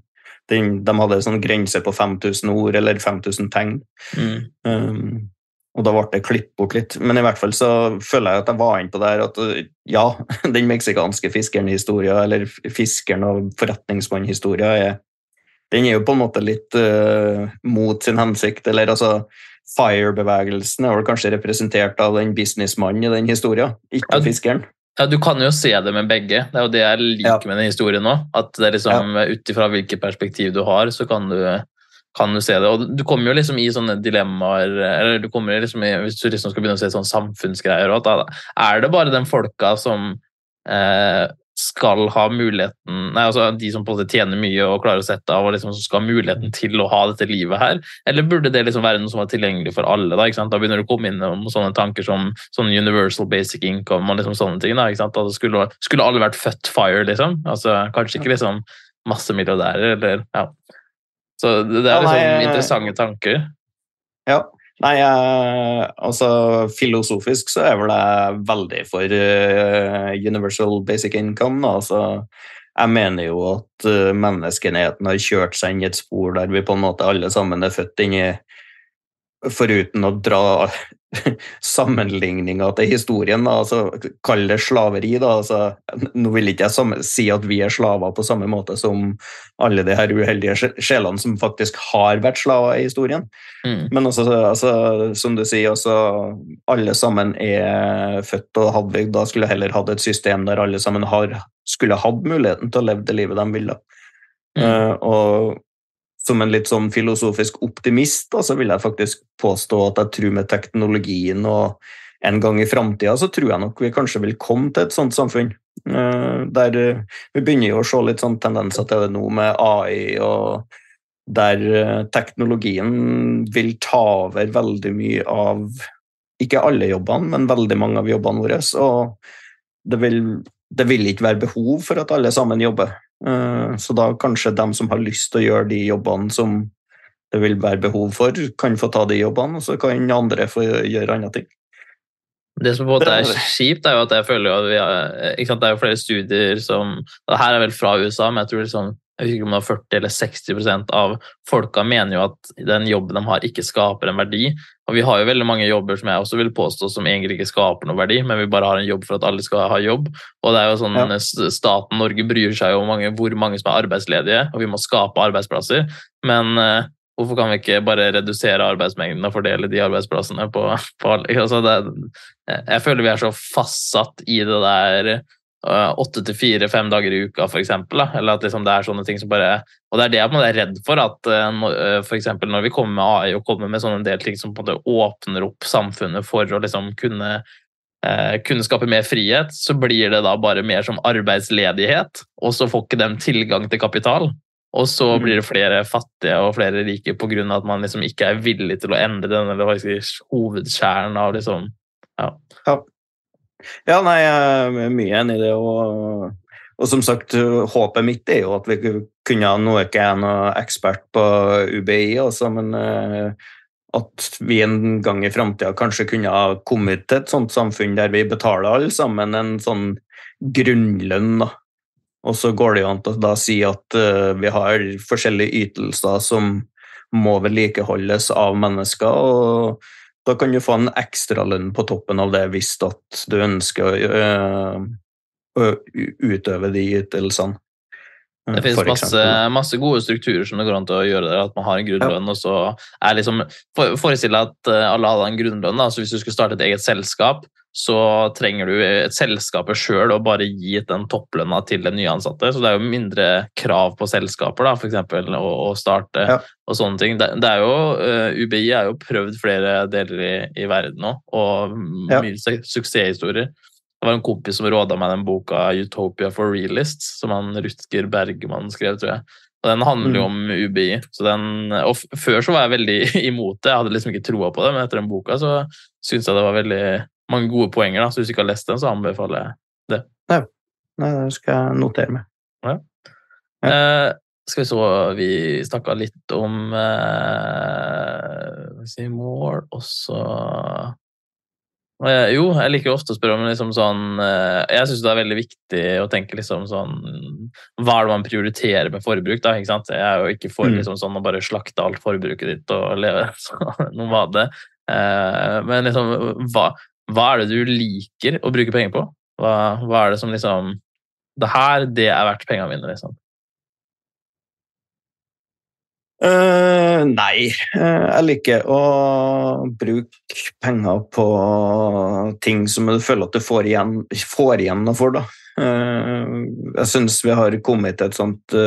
S2: de hadde en sånn grense på 5000 ord eller 5000 tegn. og da ble det klippet bort litt. Men i hvert fall så føler jeg at jeg var inne på det her, at ja, den meksikanske fiskeren-historien, eller fiskeren- og forretningsmann-historien, den jo på en måte litt mot sin hensikt, eller altså FIRE-bevegelsen vel kanskje representert av den businessmannen i den historien, ikke fiskeren.
S4: Ja, du kan jo se det med begge. Det jo det jeg liker med den historien nå. At det liksom, utifra hvilket perspektiv du har, så kan du se det. Og du kommer jo liksom i sånne dilemmaer, eller du kommer liksom i, hvis du liksom skal begynne å se sånne samfunnsgreier, og at det bare den folka som skal ha muligheten, altså de som på en måte tjener mye og klarer å sette av, og liksom som skal ha muligheten til å ha dette livet her, eller burde det liksom være noe som var tilgjengelig for alle da, ikke sant? Da begynner du å komme inn med sånne tanker som sånn universal basic income og liksom sånne ting da, ikke sant? Da skulle alle vært født FIRE liksom, altså kanskje ikke liksom masse milliardærer, eller ja. Så det liksom interessante tanker.
S2: Ja. Nei, altså filosofisk så vel jeg veldig for universal basic income da. Altså, jeg mener jo at menneskenheten har kjørt seg inn i et spor der vi på en måte alle sammen født inn i, foruten å dra sammenligninger til historien da, altså kall det slaveri da, altså, nå vil ikke jeg si at vi slaver på samme måte som alle de her uheldige sjelene som faktisk har vært slaver i historien, men altså, som du sier, altså, alle sammen født og hadde vi, da skulle heller hatt et system der alle sammen skulle hatt muligheten til å leve det livet de ville, og som en litt sånn filosofisk optimist, da, så vil jeg faktisk påstå at jeg tror med teknologien og en gang i fremtiden, så tror jeg nok vi kanskje vil komme til et sånt samfunn, der vi begynner jo å se litt sånn tendenser til det nå med AI, og der teknologien vil ta over veldig mye av, ikke alle jobbene, men veldig mange av jobbene våre, og det vil ikke være behov for at alle sammen jobber. Så da kanskje de som har lyst til å gjøre de jobbene som det vil være behov for, kan få ta de jobbene, og så kan andre få gjøre andre ting.
S4: Det som på en måte kjipt jo at jeg føler at ikke sant, det jo flere studier som, det her vel fra USA, men jeg tror liksom, jeg vet ikke om det 40 eller 60% av folka mener jo at den jobben de har ikke skaper en verdi, og vi har jo veldig mange jobber som jeg også vil påstå som egentlig ikke skaper noen verdi, men vi bare har en jobb for at alle skal ha jobb, og det jo sånn, staten Norge bryr seg jo om hvor mange som arbeidsledige, og vi må skape arbeidsplasser, men hvorfor kan vi ikke bare redusere arbeidsmengden og fordele de arbeidsplassene på alle? Altså jeg føler vi så fastsatt i det der 8 til 4, 5 dager i uka for eksempel, da. Eller at liksom det sånne ting som bare, og det det jeg på en måte redd for, at for eksempel når vi kommer med AI og kommer med sånne del ting som på en måte åpner opp samfunnet for å liksom kunne skape mer frihet, så blir det da bare mer som arbeidsledighet, og så får ikke dem tilgang til kapital, og så blir det flere fattige og flere rike på grunn av at man liksom ikke villig til å endre den, eller faktisk hovedkjernen av liksom,
S2: Ja, nei, jeg mye enig i det, og som sagt, håpet mitt jo at vi kunne, nå ikke jeg noen ekspert på UBI, altså, men at vi en gang i fremtiden kanskje kunne ha kommet til et sånt samfunn der vi betaler alle sammen en sånn grunnlønn, da. Og så går det jo an til å da si at vi har forskjellige ytelser som må vedlikeholdes av mennesker, og da kan du få en ekstra lønn på toppen av det hvis at du ønsker å utøve de ytelsene.
S4: Det finnes masse gode strukturer som det går an til å gjøre det, at man har en grunnlønn, og så liksom, forestille at alle hadde en grunnlønn, da. Så hvis du skulle starte et eget selskap, så trenger du et selskap selv og bare gi den topplønna til den nye ansatte, så det jo mindre krav på selskaper da, for eksempel, å starte og sånne ting. Det jo, UBI jo prøvd flere deler i verden nå, og mye suksesshistorier. Det var en kompis som rådet meg den boka Utopia for Realists, som Rutger Bergman skrev, tror jeg. Og den handler jo om UBI, så og før så var jeg veldig imot det, jeg hadde liksom ikke troa på det, men etter den boka så synes jeg det var veldig mange gode poenger, da. Så hvis du ikke har lest den, så anbefaler jeg det.
S2: Nei, det skal jeg notere meg.
S4: Ja. Skal vi så, vi snakket litt om more, og så jo, jeg liker ofte å spørre om liksom sånn, jeg synes det veldig viktig å tenke liksom sånn, hva det man prioriterer med forbruk da, ikke sant? Jeg jo ikke for liksom sånn å bare slakte alt forbruket ditt og leve noe av det. Men liksom, hva det du liker å bruke penger på? Hva det som liksom, det verdt pengene mine, liksom?
S2: Nei, jeg liker å bruke penger på ting som du føler at du får igjen for da. Jeg synes vi har kommet til et sånt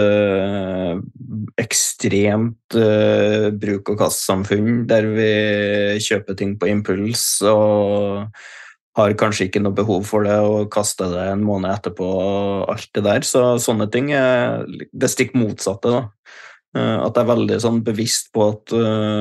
S2: ekstremt bruk- og kastsamfunn der vi kjøper ting på impuls og har kanskje ikke noe behov for det og kaster det en måned etterpå og alt det der, så sånne ting det stikk motsatte da. At jeg veldig sånn bevisst på at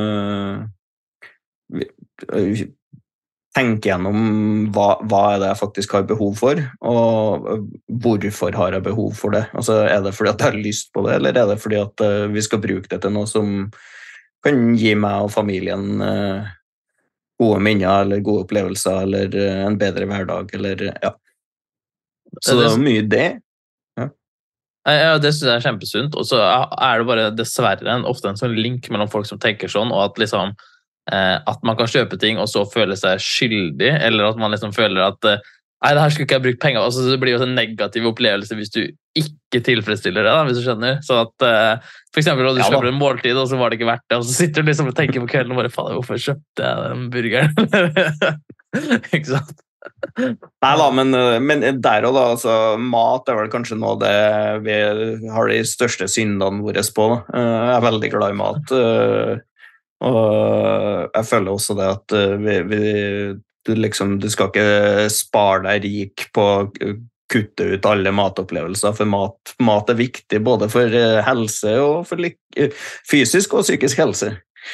S2: tenke gjennom hva det jeg faktisk har behov for, og hvorfor har jeg behov for det. Altså, det fordi at jeg har lyst på det, eller det fordi at vi skal bruke det til noe som kan gi meg og familien gode minner, eller gode opplevelser, eller en bedre hverdag, eller ja. Så det mye det.
S4: Ja, det synes jeg kjempesunt, og så det bare dessverre ofte en sånn link mellom folk som tenker sånn, og at liksom at man kan kjøpe ting og så føle seg skyldig, eller at man liksom føler at nei, det her skulle ikke jeg brukt penger, altså det blir jo en negativ opplevelse hvis du ikke tilfredsstiller det da, hvis du skjønner, så at for eksempel når du kjøper en måltid og så var det ikke verdt det, og så sitter du liksom og tenker på kvelden og bare, faen, hvorfor kjøpte jeg den burgeren? Ikke sant?
S2: Nei da, men der og da, altså, mat vel kanskje noe av det vi har de største syndene våre på da. Jeg veldig glad i mat, og jeg føler også det at du skal ikke spare deg rik på å kutte ut alle matopplevelser, for mat viktig både for helse og for fysisk og psykisk helse.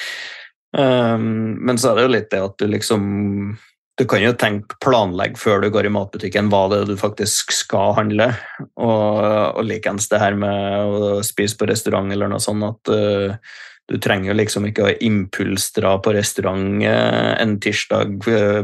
S2: Men så det jo litt det at du liksom du kan jo planlegge før du går i matbutikken hva det du faktisk skal handle, og likens det her med å spise på restaurant eller noe sånt, at du trenger jo liksom ikke å impulsdra på restaurant en tirsdag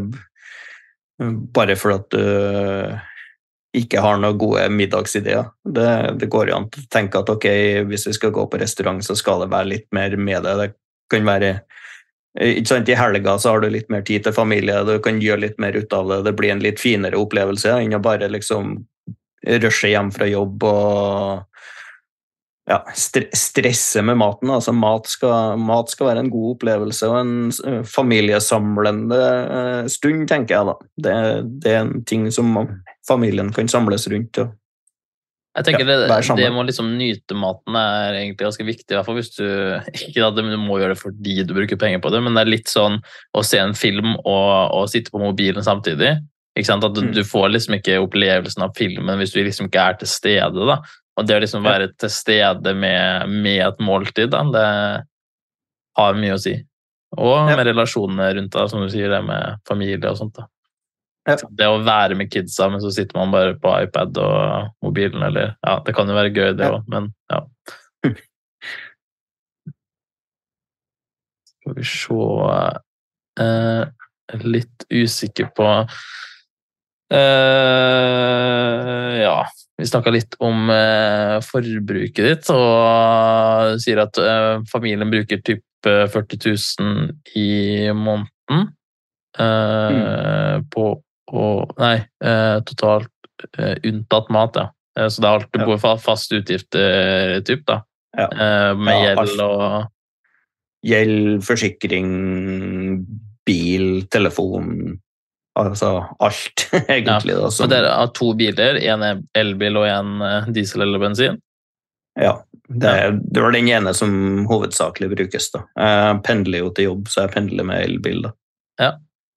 S2: bare for at du ikke har noen gode middagsideer. Det går jo an å tenke at ok, hvis vi skal gå på restaurant så skal det være litt mer med det. Det kan være ikke sant, i helga så har du litt mer tid til familie, du kan gjøre litt mer ut av det, det blir en litt finere opplevelse enn å bare liksom rushe hjem fra jobb og ja, stresse med maten. Altså mat skal være en god opplevelse og en familiesamlende stund, tenker jeg da. Det en ting som familien kan samles rundt og
S4: jeg tenker det må liksom nyte maten egentlig ganske viktig, i hvert fall hvis du ikke at du må gjøre det fordi du bruker penger på det, men det litt sånn å se en film og sitte på mobilen samtidig, ikke sant? At du får liksom ikke opplevelsen av filmen hvis du liksom ikke til stede da, og det å liksom være til stede med et måltid da, det har mye å si, og med relasjonene rundt det, som du sier, det med familie og sånt da. Det å være med kidsa, men så sitter man bare på iPad og mobilen, eller ja, det kan jo være gøy det også, men ja. Skal vi se litt usikker på ja, vi snakket litt om forbruket ditt, og sier at familien bruker typ 40 000 i måneden på totalt unntatt mat, ja. Så det alltid på fast utgift typ da, med gjeld og
S2: gjeld, forsikring, bil, telefon, altså alt egentlig da.
S4: Og dere har 2 biler, en elbil og en diesel eller bensin?
S2: Ja, det var den ene som hovedsakelig brukes da. Jeg pendler jo til jobb, så jeg pendler med elbil da.
S4: Ja.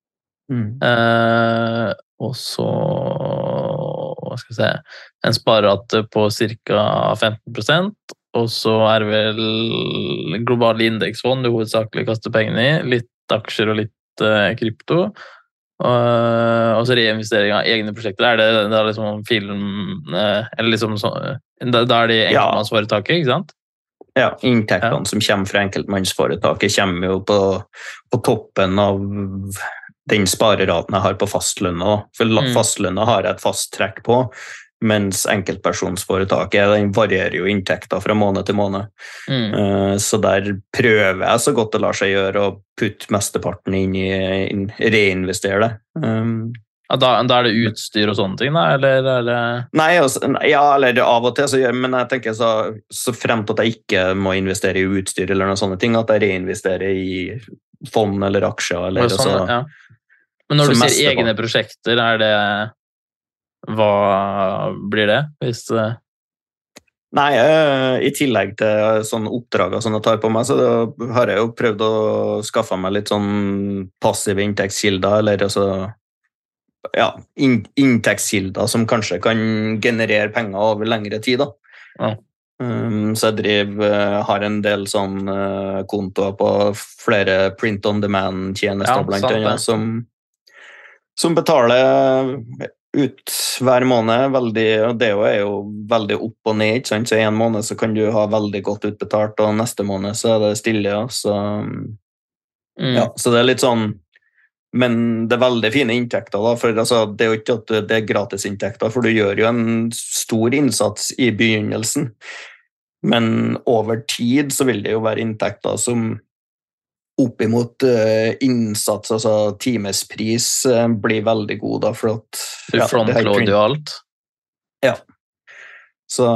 S4: Og så hva skal jeg si, en sparerate på cirka 15%, og så det vel globale indeksfond du hovedsakelig kaster pengene i, litt aksjer og litt krypto, og så reinvestering av egne prosjekter. Det liksom film eller liksom da det enkeltmannsforetaket, ikke sant?
S2: Ja, inntektene som kommer fra enkeltmannsforetaket kommer jo på toppen av den spareraten jeg har på fastlønna. For fastlønna har jeg et fast trekk på, mens enkeltpersonsforetaket, den varierer jo inntekter fra måned til måned. Så der prøver jeg så godt det lar seg gjøre å putte mesteparten inn i reinvestere det.
S4: Da det utstyr og sånne ting, da? Eller er det...
S2: Nei, eller av og til, men jeg tenker så fremt at jeg ikke må investere i utstyr eller noen sånne ting, at jeg reinvesterer i fond eller aksjer. Eller,
S4: sånn, ja. Men når du sier egne prosjekter, hva blir det? Hvis...
S2: Nei, i tillegg til sånne oppdrag som jeg tar på meg, så har jeg jo prøvd å skaffe meg litt sånn passive inntektskilder, eller inntektskilder som kanskje kan generere penger over lengre tid da.
S4: Ja.
S2: Så jeg har en del sånn kontoer på flere print-on-demand-tjenester blant annet, som betaler ut hver måned, og det er jo veldig opp og ned, ikke sant? Så en måned så kan du ha veldig godt utbetalt, og neste måned så det stille, ja. Så det litt sånn, men det veldig fine inntekter da, for det er jo ikke at det gratis inntekter, for du gjør jo en stor innsats i begynnelsen, men over tid så vil det jo være inntekter som oppimot innsats, timespris blir veldig god da, for at...
S4: Du frontloader jo alt.
S2: Ja. Så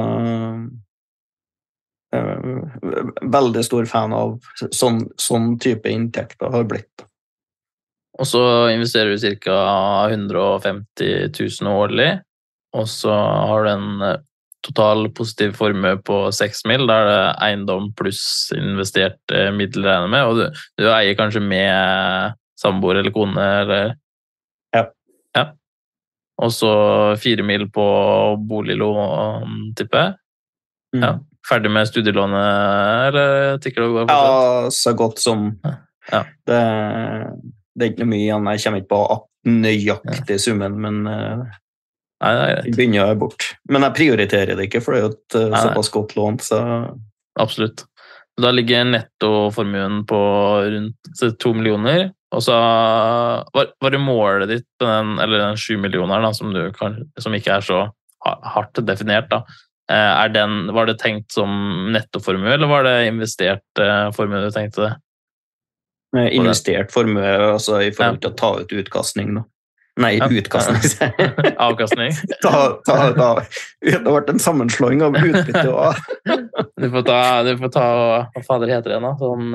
S2: veldig stor fan av sånn type inntekter har blitt.
S4: Og så investerer du cirka 150 000 årlig, og så har du en total positiv formue på 6 mil, der det eiendom pluss investert midler regner med, og du eier kanskje med samboer eller kone, eller? Ja. Og så 4 mil på boliglån, tipper jeg. Ja. Ferdig med studielånet, eller tikker du bare på?
S2: Ja, så godt som.
S4: Ja.
S2: Det er ikke noe mye igjen, jeg kommer ikke på nøyaktig summen, men...
S4: Nei, det greit.
S2: Jeg begynner å være bort. Men jeg prioriterer det ikke, for det er jo et såpass godt lån, så...
S4: Absolutt. Da ligger nettoformuen på rundt 2 millioner, og så var det målet ditt på den 7 millioner da, som ikke så hardt definert da. Var det tenkt som nettoformue, eller var det investert formue du tenkte det?
S2: Investert formue, i forhold til å ta ut utkastning da. Nei, utkastning.
S4: Avkastning.
S2: Det har vært en sammenslåing av utbytte og...
S4: Du får ta, hva fader heter det nå? Sånn...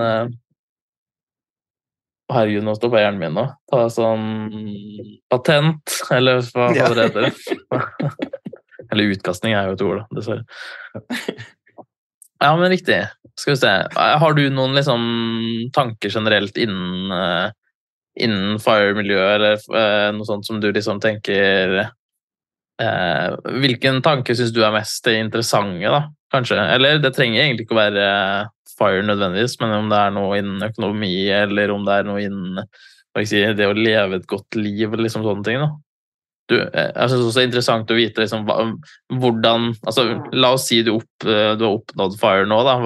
S4: Herregud, nå står på hjernen min nå. Ta sånn patent, eller hva fader heter det? Eller utkastning jo et ord da, dessverre. Ja, men riktig. Skal vi se. Har du noen liksom tanker generelt innen FIRE-miljøet, eller noe sånt som du liksom tenker hvilken tanke synes du mest interessante da, kanskje? Eller det trenger egentlig ikke å være FIRE nødvendigvis, men om det noe innen økonomi, eller om det noe innen det å leve et godt liv, eller liksom sånne ting da. Jeg synes også det interessant å vite liksom, hvordan, la oss si du har oppnådd FIRE nå da,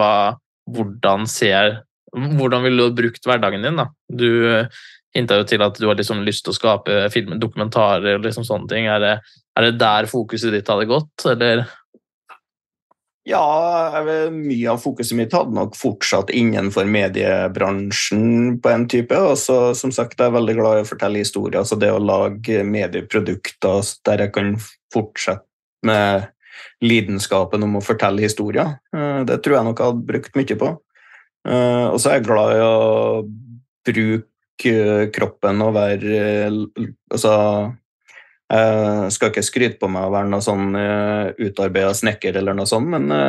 S4: hvordan ville du ha brukt hverdagen din da? Du hintet jo til at du har liksom lyst til å skape filmer, dokumentarer og liksom sånne ting. Det der fokuset ditt hadde gått, eller?
S2: Ja, mye av fokuset mitt hadde nok fortsatt innenfor mediebransjen på en type, og så som sagt jeg veldig glad i å fortelle historier, så det å lage medieprodukter der jeg kan fortsette med lidenskapen om å fortelle historier, det tror jeg nok jeg hadde brukt mye på. Og så jeg glad i å bruke kroppen og være, jeg skal ikke skryte på meg å være noe sånn utarbeidet snekker eller noe sånt, men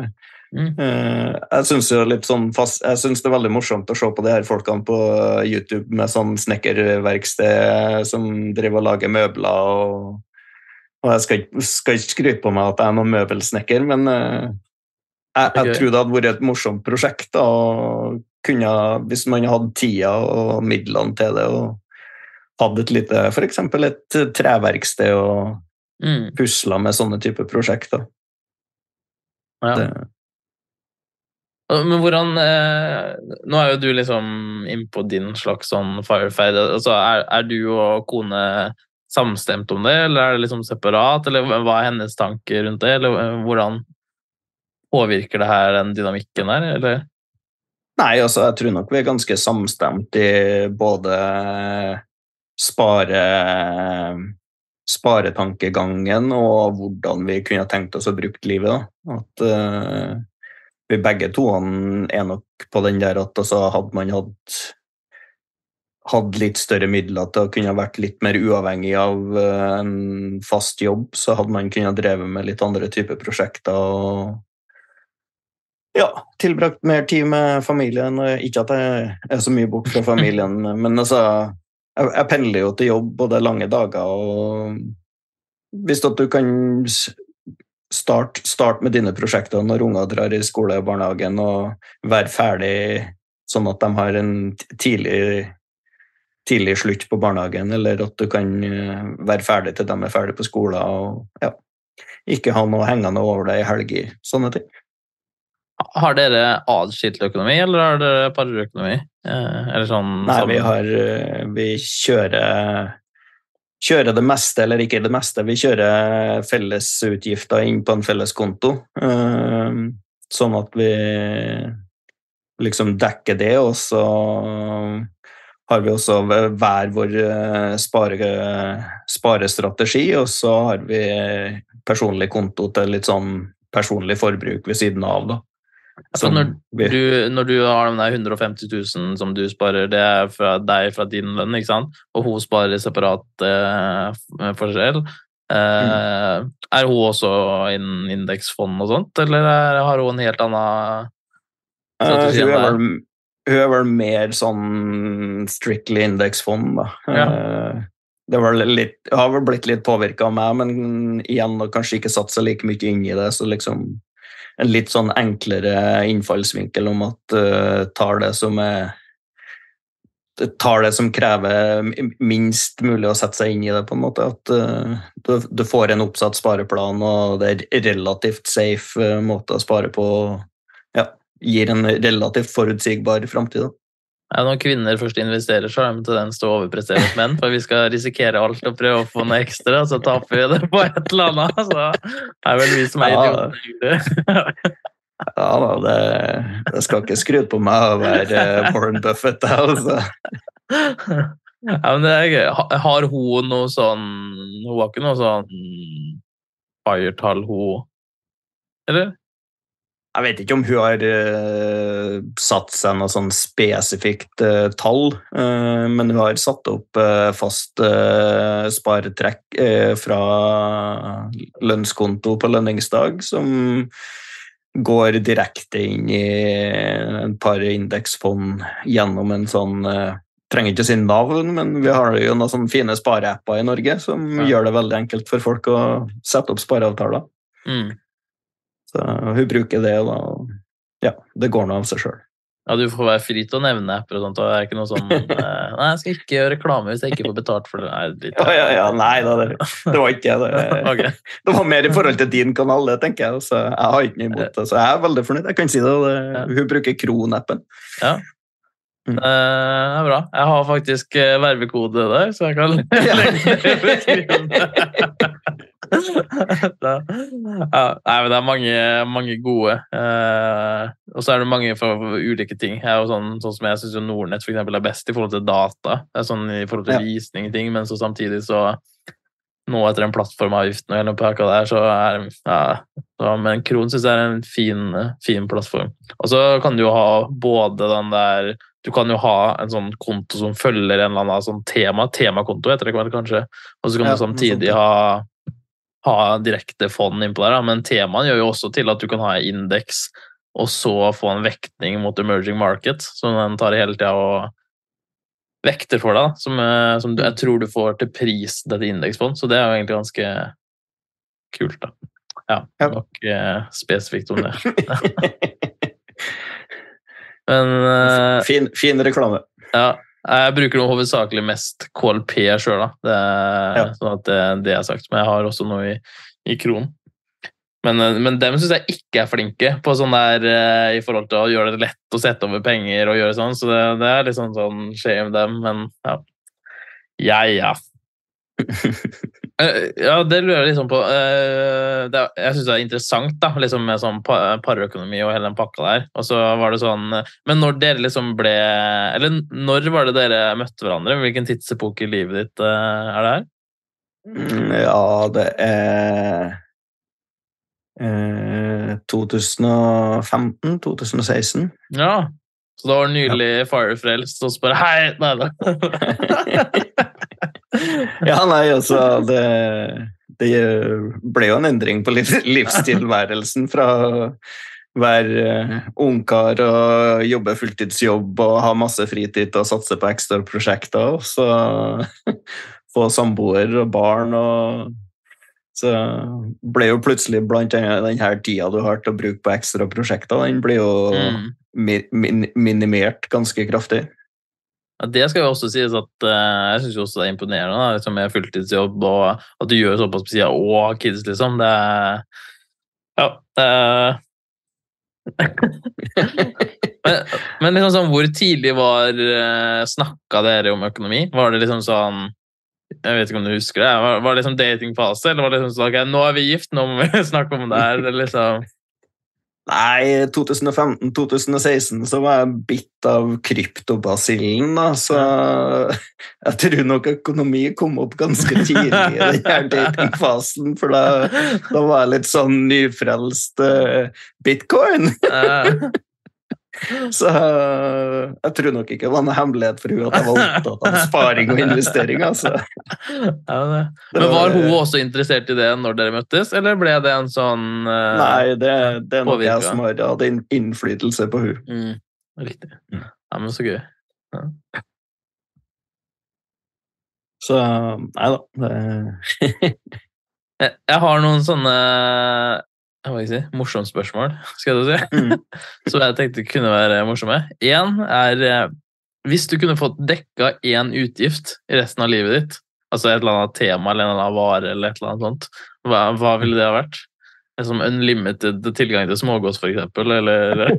S2: jeg synes jo litt sånn jeg synes det veldig morsomt å se på de her folkene på YouTube med sånn snekkerverksted som driver og lager møbler, og jeg skal ikke skryte på meg at jeg noen møbelsnekker, men jeg tror det hadde vært et morsomt prosjekt og hvis man hadde tida og midlene til det og hadde for eksempel et treverksted og pusla med sånne type prosjekter.
S4: Ja. Men hvordan, nå jo du liksom inn på din slags sånn firefade, du og kone samstemt om det, eller det liksom separat, eller hva hennes tanker rundt det, eller hvordan påvirker det her den dynamikken der, eller?
S2: Nei, altså, jeg tror nok vi ganske samstemt i både sparetankegangen og hvordan vi kunne tenkt oss å bruke livet. Da. At vi begge to nok på den der at altså, hadde man hatt litt større midler til å kunne vært litt mer uavhengig av en fast jobb, så hadde man kunnet dreve med litt andre typer prosjekter og tilbrakt mer tid med familien. Ikke at jeg så mye bort fra familien, men altså, jeg pendler jo til jobb både lange dager, og hvis at du kan starte med dine prosjekter når unger drar i skole og barnehagen, og være ferdig sånn at de har en tidlig slutt på barnehagen, eller at du kan være ferdig til de er ferdig på skolen, og ikke ha noe hengende over deg i helger, sånne ting.
S4: Har dere adskilt økonomi, eller har dere parøkonomi? Eller sånn,
S2: Nei, vi kjører det meste, eller ikke det meste. Vi kjører fellesutgifter inn på en felles konto, sånn at vi liksom dekker det, og så har vi også hver vår sparestrategi, og så har vi personlig konto til litt sånn personlig forbruk ved siden av, da.
S4: Altså når du har de der 150 000 som du sparer, det fra deg, fra din lønn, ikke sant? Og hun sparer separat forskjell. Hun også innen indeksfond og sånt, eller har hun en helt annen strategi enn deg?
S2: Hun vel mer sånn strictly indeksfond, da. Ja. Det har vel blitt litt påvirket av meg, men igjen kanskje ikke satt seg like mye inn i det, så liksom en litt sånn enklere innfallsvinkel om at tar det som krever minst mulig å sette seg inn i det, på en måte, at du får en oppsatt spareplan, og det relativt safe måte å spare på, gir en relativt forutsigbar fremtid.
S4: Når kvinner først investerer, så har de tendens til å overprestere hos menn, for vi skal risikere alt og prøve å få noe ekstra, så taper vi det på et eller annet, så det vel vi som idioter.
S2: Det skal ikke skryte på meg å være Warren Buffett, altså.
S4: Men det gøy. Har hun noe sånn, hun har ikke noe sånn FIRE-tall, hun, eller?
S2: Jeg vet ikke om hun har satt seg noe sånn spesifikt tall, men hun har satt opp fast sparetrekk fra lønnskonto på lønningsdag, som går direkte inn i et par indeksfond gjennom en sånn, trenger ikke å si navn, men vi har jo noen sånne fine spareapper i Norge som gjør det veldig enkelt for folk å sette opp spareavtaler. Så hun bruker det, da. Det går noe av seg selv.
S4: Ja, du får være fri til å nevne apper og sånt, og det er ikke noe sånn nei, jeg skal ikke gjøre reklame hvis jeg ikke får betalt for det.
S2: Nei, det var ikke det.
S4: Okay.
S2: Det var mer i forhold til din kanal, det tenker jeg, så jeg har ikke noe imot det, så jeg er veldig fornøyd, jeg kan si det. Hun bruker Kron-appen.
S4: Ja, det er bra. Jeg har faktisk vervekode der, så jeg kan Nei, men det er mange gode, og så er det mange for ulike ting. Jeg er jo sånn som jeg synes jo Nordnett for eksempel er best i forhold til data, det er sånn i forhold til visning ting, men så samtidig så nå etter en plattformavgiften og hele pakka der, så men Kron synes jeg er en fin plattform. Og så kan du jo ha både den der, du kan jo ha en sånn konto som følger en eller annen sånn temakonto etter det kanskje, og så kan du samtidig ha direkte fond innpå der, men temaen gjør jo også til at du kan ha en indeks og så få en vektning mot emerging market, som den tar hele tiden og vekter for deg, som jeg tror du får til pris dette indeksfond, så det er jo egentlig ganske kult da. Nok spesifikt om det. Men,
S2: fin reklame.
S4: Ja, jeg bruker noe hovedsakelig mest KLP selv da, sånn at det er sagt, men jeg har også noe i Kron. Men dem synes jeg ikke er flinke på sånn der i forhold til å gjøre det lett å sette over penger og gjøre sånn, så det er litt sånn shame dem, men ja. Ja, det lurer jeg liksom på. Jeg synes det interessant da, liksom med sånn parøkonomi og hele den pakka der. Og så var det sånn, men når dere liksom ble, eller når var det dere møtte hverandre? Hvilken tidsepok i livet ditt det her?
S2: Ja, det 2015-2016.
S4: Ja, så da var nylig Fire frelst og spør hei, nei da.
S2: Ja, nei, altså det ble jo en endring på livstilværelsen fra å være ungkar og jobbe fulltidsjobb og ha masse fritid til å satse på ekstra prosjekter, og så få samboer og barn, og så ble jo plutselig blant annet denne tida du har til å bruke på ekstra prosjekter, den blir jo minimert ganske kraftig.
S4: Ja, det skal jo også sies at jeg synes jo også det imponerende da, liksom med fulltidsjobb og at du gjør såpass på siden og kids liksom, det ja, men liksom sånn, hvor tidlig snakket dere om økonomi? Var det liksom sånn, jeg vet ikke om du husker det, var det liksom datingfase, eller var det liksom sånn, ok, nå vi gift, nå må vi snakke om det her, eller liksom...
S2: Nei, 2015-2016 så var jeg bitt av kryptobasillen, da, så jeg tror nok økonomi kom opp ganske tidlig i denne datingfasen, for da var jeg litt sånn nyfrelst bitcoin. Så jeg tror nok ikke det var en hemmelighet for henne at jeg var opptatt av sparing og investering, altså.
S4: Ja, men var hun også interessert i det når dere møttes, eller ble det en sånn
S2: Nei, det er nok jeg som har hatt innflytelse på henne.
S4: Riktig. Ja, men så gøy. Ja.
S2: Så, nei da.
S4: Jeg har noen sånne morsomme spørsmål, skal du si. Så jeg tenkte kunne være morsomme. En hvis du kunne fått dekket en utgift i resten av livet ditt, altså et eller annet tema, eller en eller annen vare, eller et eller annet sånt, hva ville det ha vært? Som unlimited tilgang til smågodt, for eksempel, eller...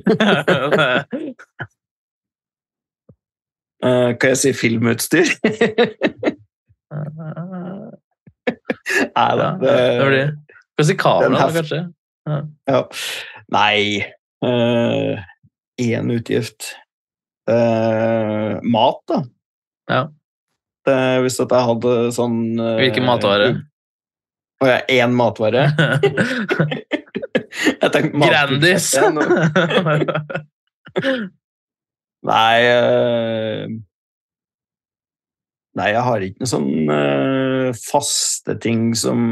S2: Kan jeg si filmutstyr? Nei da.
S4: Det blir... Kan jeg si kamera, kanskje?
S2: Ja. Nei, en utgift mat da
S4: ja.
S2: Hvis at jeg hadde sånn
S4: hvilken matvare?
S2: En matvare. Jeg tenkte
S4: Grandis.
S2: Nei, jeg har ikke noen sånn faste ting som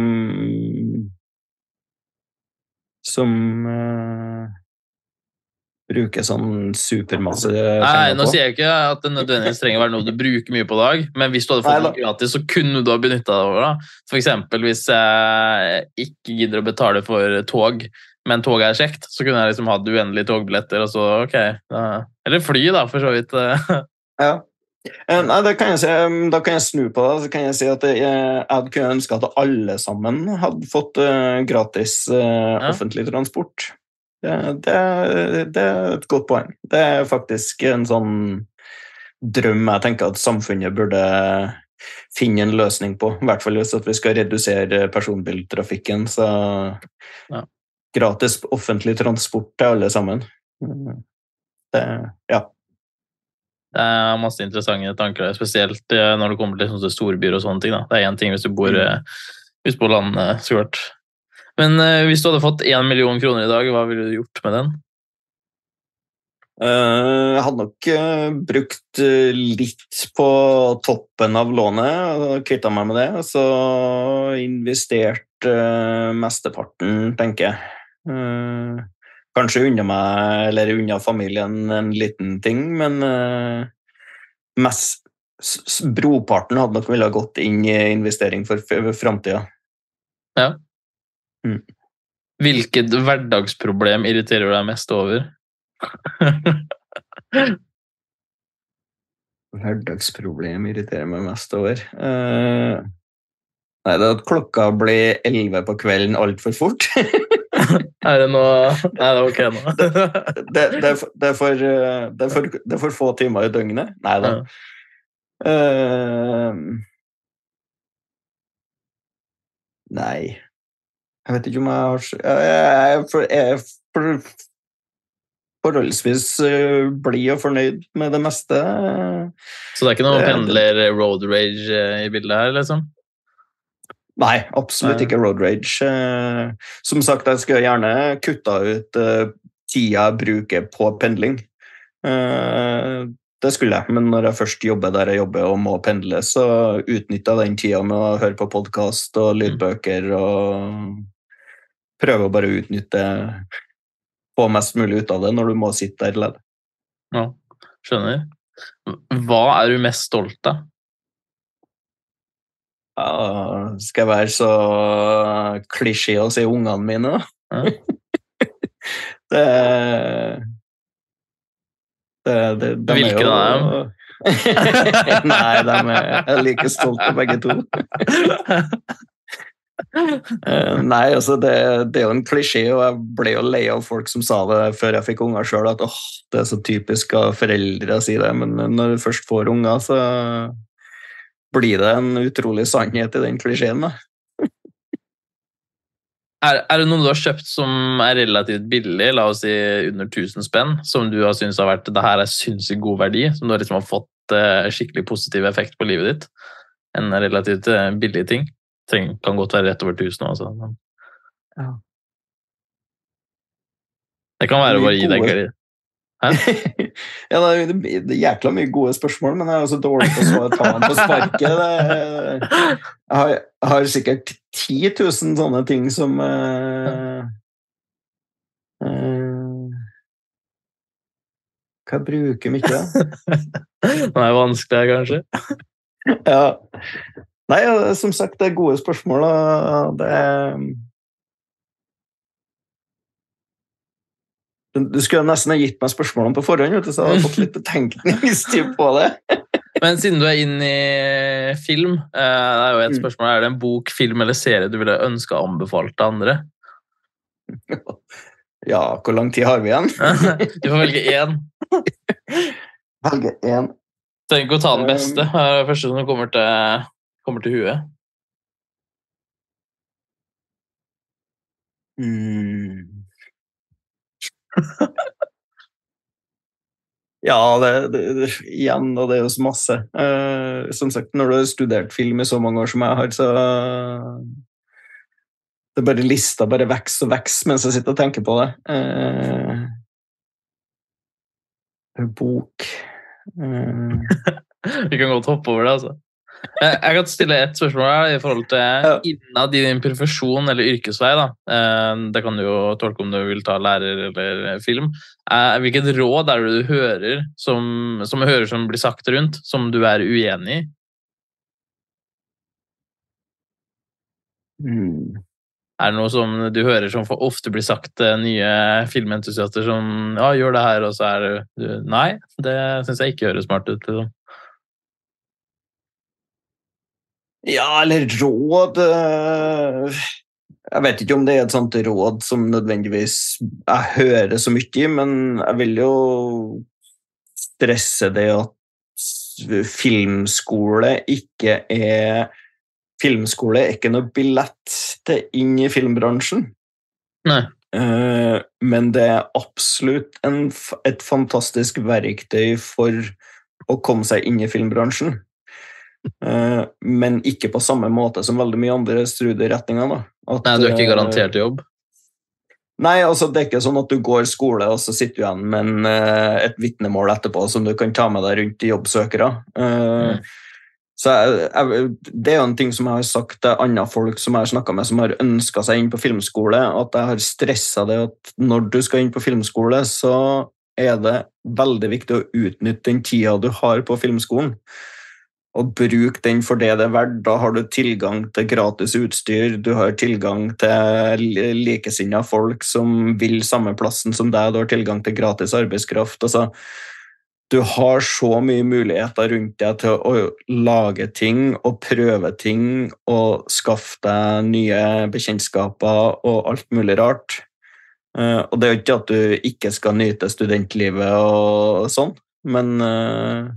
S2: bruker sånn supermasse
S4: Nei, nå sier jeg ikke at det nødvendigvis trenger å være noe du bruker mye på dag, men hvis du hadde fått noe gratis, så kunne du ha benyttet deg av det. For eksempel, hvis jeg ikke gidder å betale for tog, men tog kjekt, så kunne jeg liksom hatt uendelige togbilletter, og så, ok. Eller fly da, for så vidt.
S2: Ja. Nei, da kan jeg snu på det, så kan jeg si at jeg hadde kunnet ønske at alle sammen hadde fått gratis offentlig transport. Det er et godt poeng. Det er faktisk en sånn drøm jeg tenker at samfunnet burde finne en løsning på, i hvert fall hvis vi skal redusere personbiltrafikken, så gratis offentlig transport til alle sammen. Ja.
S4: Det er masse interessante tanker, spesielt når det kommer til storbyer og sånne ting. Da. Det er en ting hvis du bor ute på landet, så klart. Men hvis du hadde fått 1 million kroner i dag, hva ville du gjort med den?
S2: Jeg hadde nok brukt litt på toppen av lånet, og kvittet meg med det, og så investert mesteparten, tenker jeg. Kanskje unna meg, eller unna familien en liten ting, men broparten hadde nok villet gått inn i investering for fremtiden.
S4: Ja. Hvilket hverdagsproblem irriterer deg mest over?
S2: Hverdagsproblem irriterer meg mest over? Nei, det er at klokka blir 11 på kvelden alt for fort.
S4: Er det noe... Nei, det er ok nå.
S2: Det er for få timer i døgnet. Nei da. Nei. Jeg vet ikke om jeg er forholdsvis blid og fornøyd med det meste.
S4: Så det er ikke noen pendler road rage i bildet her, liksom?
S2: Nei, absolutt ikke road rage. Som sagt, jeg skulle gjerne kutta ut tida jeg bruker på pendling. Det skulle jeg, men når jeg først jobber der jeg jobber og må pendle, så utnytter jeg den tida med å høre på podcast og lydbøker og prøve å bare utnytte, få mest mulig ut av det når du må sitte der ledd.
S4: Ja, skjønner. Hva er du mest stolt av?
S2: Ja, skal jeg være så klisjé å si ungene mine?
S4: Ja.
S2: De
S4: Hvilken av dem?
S2: Nei, jeg er like stolt av begge to. Nei, altså det er jo en klisjé, og jeg ble jo lei av folk som sa det før jeg fikk unger selv, at det er så typisk av foreldre å si det, men når du først får unger, så blir det en utrolig sannhet i den klisjeen.
S4: Er det noe du har kjøpt som er relativt billig, la oss si under 1000 spenn, som du har syntes har vært, det her er sinnssykt god verdi, som du liksom har fått skikkelig positiv effekt på livet ditt? En relativt billig ting. Kan godt være rett over 1000 også. Men...
S2: Ja.
S4: Det kan være å bare gi deg kreditt.
S2: Ja, det er jækla mye gode spørsmål, men jeg er også dårlig på å ta den på sparket. Jeg har sikkert 10 000 sånne ting som hva jeg bruker mye?
S4: Det er vanskelig, kanskje.
S2: Ja. Nei, som sagt, det er gode spørsmål, og det Du skulle nesten ha gitt meg spørsmålene på forhånd, så jeg hadde fått litt betenkningstid på det.
S4: Men siden du er inne i film, det er jo et spørsmål, er det en bok, film eller serie du ville ønske å anbefale til andre?
S2: Ja, hvor lang tid har vi igjen?
S4: Du får velge én.
S2: Velge én.
S4: Trenger ikke å ta den beste, det er det første som kommer til huet.
S2: Ja, igjen, og det er jo så masse. Som sagt, når du har studert film i så mange år som jeg har, så det bare lista bare vekst og vekst mens jeg sitter og tenker på det. Bok.
S4: Vi kan godt hoppe over det, altså. Jeg kan stille et spørsmål her i forhold til innad i din profesjon eller yrkesvei. Da. Det kan du jo tolke om du vil ta lærer eller film. Hvilket råd er det du hører som blir sagt rundt, som du er uenig i? Er det noe som du hører som for ofte blir sagt til nye filmentusiaster som ja, gjør det her, og så er det nei, det synes jeg ikke høres smart ut. Liksom.
S2: Ja, eller råd Jeg vet ikke om det er et sånt råd som nødvendigvis jeg hører så mye, men jeg vil jo stresse det at filmskole er ikke noe billett til inn i filmbransjen.
S4: Nei.
S2: Men det er absolutt et fantastisk verktøy for å komme seg inn i filmbransjen. Men ikke på samme måte som veldig mye andre studieretninger.
S4: Nei, du er ikke garantert jobb?
S2: Nei, altså det er ikke sånn at du går skole og så sitter du igjen med et vitnemål etterpå som du kan ta med deg rundt i jobbsøkere. Så det er jo en ting som jeg har sagt til andre folk som jeg har snakket med som har ønsket seg inn på filmskole, at jeg har stresset det at når du skal inn på filmskole så er det veldig viktig å utnytte den tida du har på filmskolen. Og bruk den for det det er verdt. Da har du tilgang til gratis utstyr, du har tilgang til likesinnede folk som vil samme plassen som deg, du har tilgang til gratis arbeidskraft. Altså, du har så mye muligheter rundt deg til å lage ting og prøve ting og skaffe deg nye bekjentskaper og alt mulig rart. Og det er jo ikke at du ikke skal nyte studentlivet og sånn, men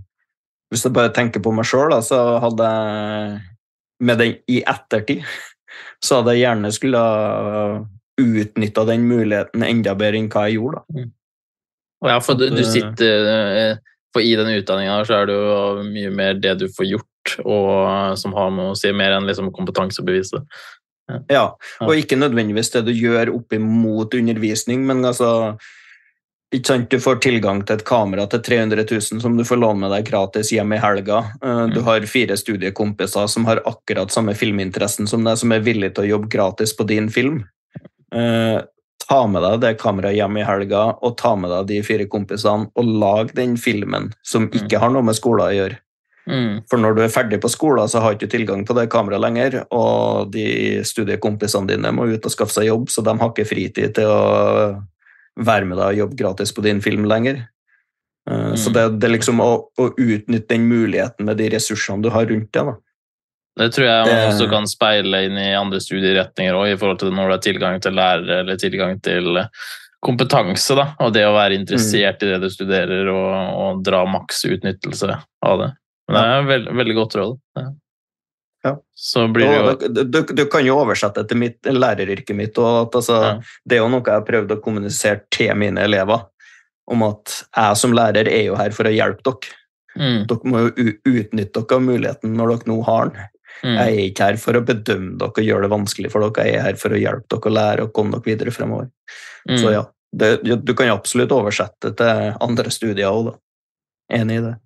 S2: hvis jeg bare tenker på meg selv, så hadde jeg med den i ettertid så hadde jeg gjerne skulle utnyttet den muligheten enda bedre enn hva jeg gjorde da.
S4: Ja, for du sitter, for i den utdanningen så det jo mye mer det du får gjort, og som har med å si mer enn liksom kompetansebeviset.
S2: Ja, og ikke nødvendigvis det du gjør opp imot undervisning, men altså, ikke sant, du får tilgang til et kamera til 300 000 som du får låne med deg gratis hjem i helga. Du har 4 studiekompiser som har akkurat samme filminteressen som deg, som villige til å jobbe gratis på din film. Ta med deg det kameraet hjem i helga, og ta med deg de 4 kompisene, og lag den filmen som ikke har noe med skolen å gjøre. For når du ferdig på skolen, så har du ikke tilgang på det kameraet lenger, og de studiekompisene dine må ut og skaffe seg jobb, så de har ikke fritid til å være med deg og jobbe gratis på din film lenger. Så det liksom å utnytte den muligheten med de ressursene du har rundt det da.
S4: Det tror jeg man også kan speile inn i andre studieretninger også, i forhold til når du har tilgang til lærere eller tilgang til kompetanse da, og det å være interessert i det du studerer og dra maks utnyttelse av det. Men det veldig godt råd.
S2: Ja.
S4: Så blir det jo...
S2: Du kan jo oversette det til læreryrket mitt, og at, altså, det jo noe jeg har prøvd å kommunisere til mine elever, om at jeg som lærer jo her for å hjelpe dere. Dere må jo utnytte dere av muligheten når dere nå har den. Jeg ikke her for å bedømme dere og gjøre det vanskelig for dere, jeg her for å hjelpe dere å lære og komme dere videre fremover. Så ja, du kan jo absolutt oversette til andre studier også da. Enig i det.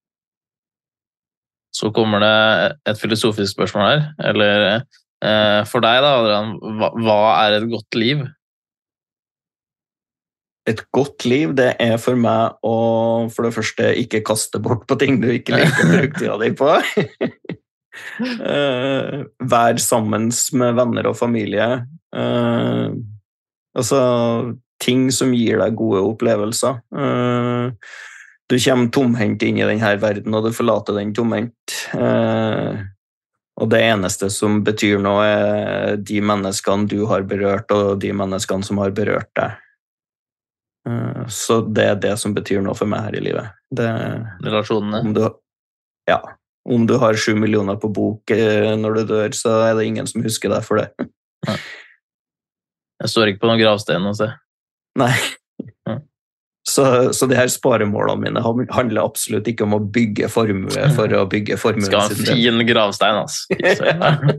S4: Så kommer det et filosofisk spørsmål her, eller for deg da, Adrian, hva et godt liv?
S2: Et godt liv, det for meg å for det første ikke kaste bort på ting du ikke liker å bruke tida di på. Vær sammen med venner og familie. Altså, ting som gir deg gode opplevelser. Du kommer tomhendt inn i denne verden, og du forlater den tomhendt. Og det eneste som betyr noe de menneskene du har berørt, og de menneskene som har berørt deg. Så det det som betyr noe for meg her i livet.
S4: Relasjonene?
S2: Om du har 7 millioner på bok når du dør, så det ingen som husker deg for det.
S4: Jeg står ikke på noen gravstein å se.
S2: Nei. Så de her sparemålene mine handler absolutt ikke om å bygge formue for å bygge formue.
S4: Skal ha en fin gravstein, altså.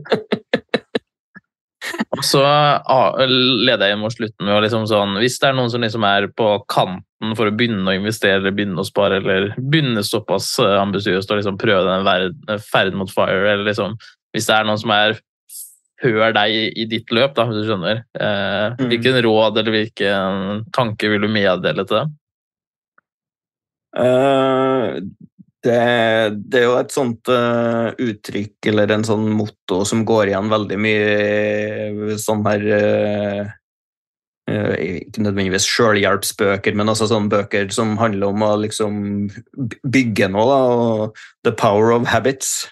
S4: Og så leder jeg mot slutten med å liksom sånn, hvis det noen som liksom på kanten for å begynne å investere, eller begynne å spare, eller begynne såpass ambisiøst og liksom prøve den ferd mot FIRE, eller liksom, hvis det noen som før deg i ditt løp, da, hvis du skjønner, hvilken råd eller hvilken tanke vil du meddele til dem?
S2: Det jo et sånt uttrykk eller en sånn motto som går igjen veldig mye sånn her ikke nødvendigvis selvhjelpsbøker, men også sånne bøker som handler om å liksom bygge noe da, og the power of habits.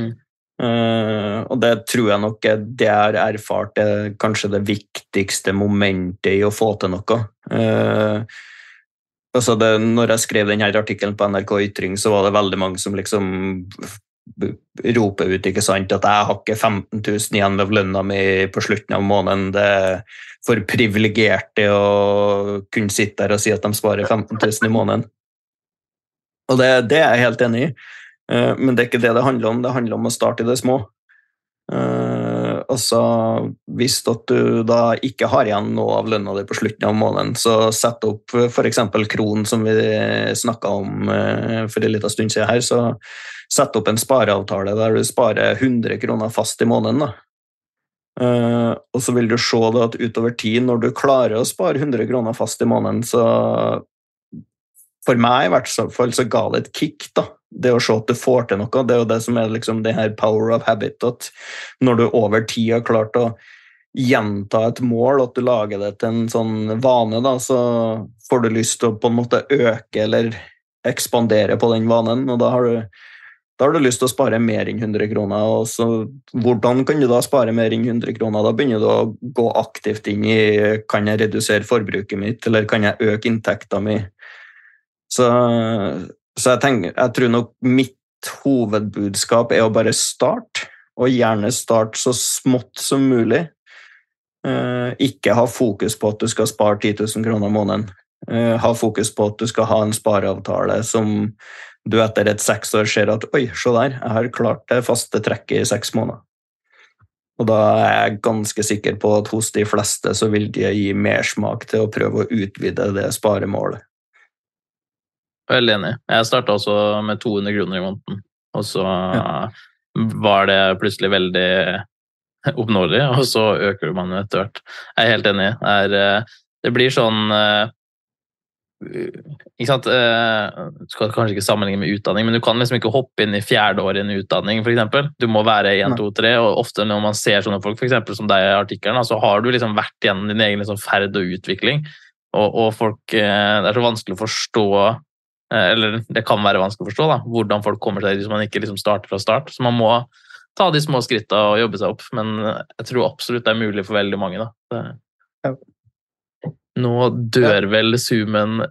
S2: Og det tror jeg nok det jeg har erfart kanskje det viktigste momentet i å få til noe. Altså når jeg skrev denne artikkelen på NRK Ytring, så var det veldig mange som liksom roper ut, ikke sant, at jeg har ikke 15 000 igjen ved lønna mi på slutten av måneden. Det for privilegerte å kunne sitte der og si at de sparer 15 000 i måneden. Og det jeg helt enig i. Men det ikke det handler om. Det handler om å starte i det små. Altså, hvis du da ikke har igjen noe av lønna di på slutten av måneden, så sett opp for eksempel Kron, som vi snakket om for en liten stund siden her, så sett opp en spareavtale der du sparer 100 kroner fast i måneden da. Og så vil du se det at utover tid, når du klarer å spare 100 kroner fast i måneden, så for meg i hvert fall så ga det et kick da. Det å se at du får til noe, det jo det som liksom det her power of habit, at når du over tid har klart å gjenta et mål, at du lager det til en sånn vane da, så får du lyst til å på en måte øke eller ekspandere på den vanen, og da har du lyst til å spare mer enn 100 kroner, og så hvordan kan du da spare mer enn 100 kroner? Da begynner du å gå aktivt inn i, kan jeg redusere forbruket mitt, eller kan jeg øke inntekten min? Så jeg tror nok mitt hovedbudskap å bare starte, og gjerne starte så smått som mulig. Ikke ha fokus på at du skal spare 10 000 kroner i måneden. Ha fokus på at du skal ha en spareavtale som du etter et 6 år ser at, oi, se der, jeg har klart det faste trekket i 6 måneder. Og da er jeg ganske sikker på at hos de fleste så vil de gi mer smak til å prøve å utvide det sparemålet.
S4: Veldig enig. Jeg startet også med 200 kroner i måneden, og så var det plutselig veldig oppnåelig, og så øker man etter hvert. Jeg er helt enig. Det blir sånn ikke sant, du skal kanskje ikke sammenligne med utdanning, men du kan liksom ikke hoppe inn i 4. år i en utdanning, for eksempel. Du må være 1, 2, 3, og ofte når man ser sånne folk, for eksempel som deg i artikkelen, så har du liksom vært gjennom din egen liksom ferd og utvikling, og folk, det er så vanskelig å forstå, eller det kan være vanskelig å forstå da, hvordan folk kommer seg hvis man ikke liksom starter fra start, så man må ta de små skrittene og jobbe seg opp, men jeg tror absolutt det er mulig for veldig mange da. Nå dør vel Zoomen.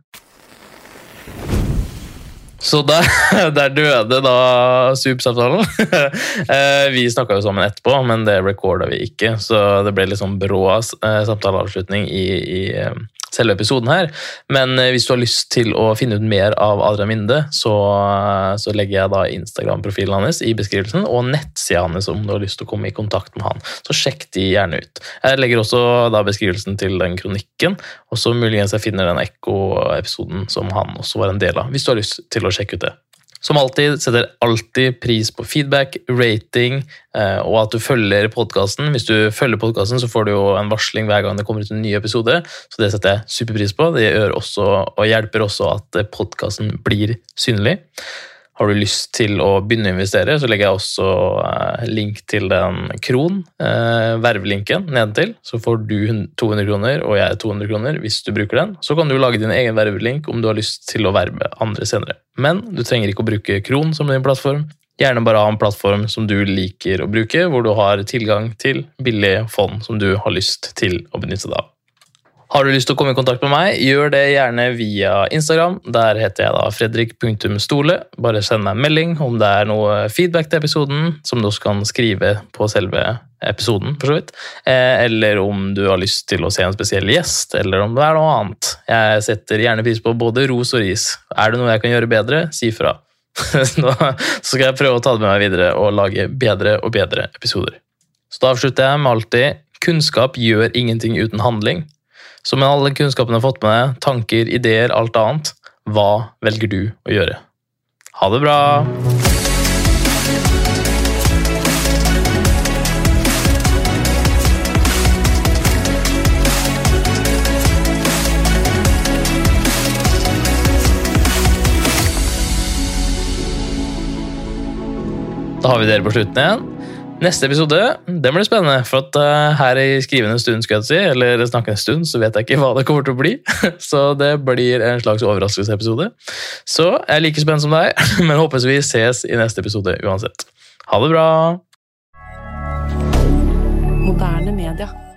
S4: Så der døde da Zoom-samtalen. Vi snakket jo sammen etterpå, men det recordet vi ikke, så det ble liksom brå samtaleavslutning i selve episoden her. Men hvis du har lyst til å finne ut mer av Adrian Minde, så legger jeg da Instagram-profilen hans i beskrivelsen, og nettsiden hans om du har lyst til å komme i kontakt med han. Så sjekk de gjerne ut. Jeg legger også da beskrivelsen til den kronikken, og så muligens jeg finner den Ekko-episoden som han også var en del av, hvis du har lyst til å sjekke ut det. Som alltid setter alltid pris på feedback, rating, og at du følger podcasten. Hvis du følger podcasten så får du jo en varsling hver gang det kommer ut en ny episode, så det setter jeg superpris på. Det gjør også, og hjelper også at podcasten blir synlig. Har du lyst til å begynne å investere, så legger jeg også link til den vervelinken nedentil, så får du 200 kroner, og jeg 200 kroner hvis du bruker den. Så kan du lage din egen vervelink om du har lyst til å verve andre senere. Men du trenger ikke å bruke Kron som din plattform. Gjerne bare ha en plattform som du liker å bruke, hvor du har tilgang til billige fond som du har lyst til å benytte deg av. Har du lyst til å komme i kontakt med meg, gjør det gjerne via Instagram. Der heter jeg da fredrik.stole. Bare send meg en melding om det er noe feedback til episoden, som du også kan skrive på selve episoden, for så vidt. Eller om du har lyst til å se en spesiell gjest, eller om det er noe annet. Jeg setter gjerne pris på både ros og ris. Er det noe jeg kan gjøre bedre, si fra. Så skal jeg prøve å ta det med meg videre og lage bedre og bedre episoder. Så da avslutter jeg med alltid, kunnskap gjør ingenting uten handling. Så med alle kunnskapene jeg har fått med deg, tanker, ideer, alt annet, hva velger du å gjøre? Ha det bra! Da har vi dere på slutten igjen. Neste episode, det blir spennende, for at her i skrivende stund, skal jeg si, eller snakkende stund, så vet jeg ikke hva det kommer til å bli. Så det blir en slags overraskelsesepisode. Så jeg er like spennende som deg, men håper vi ses i neste episode uansett. Ha det bra!
S5: Moderne media.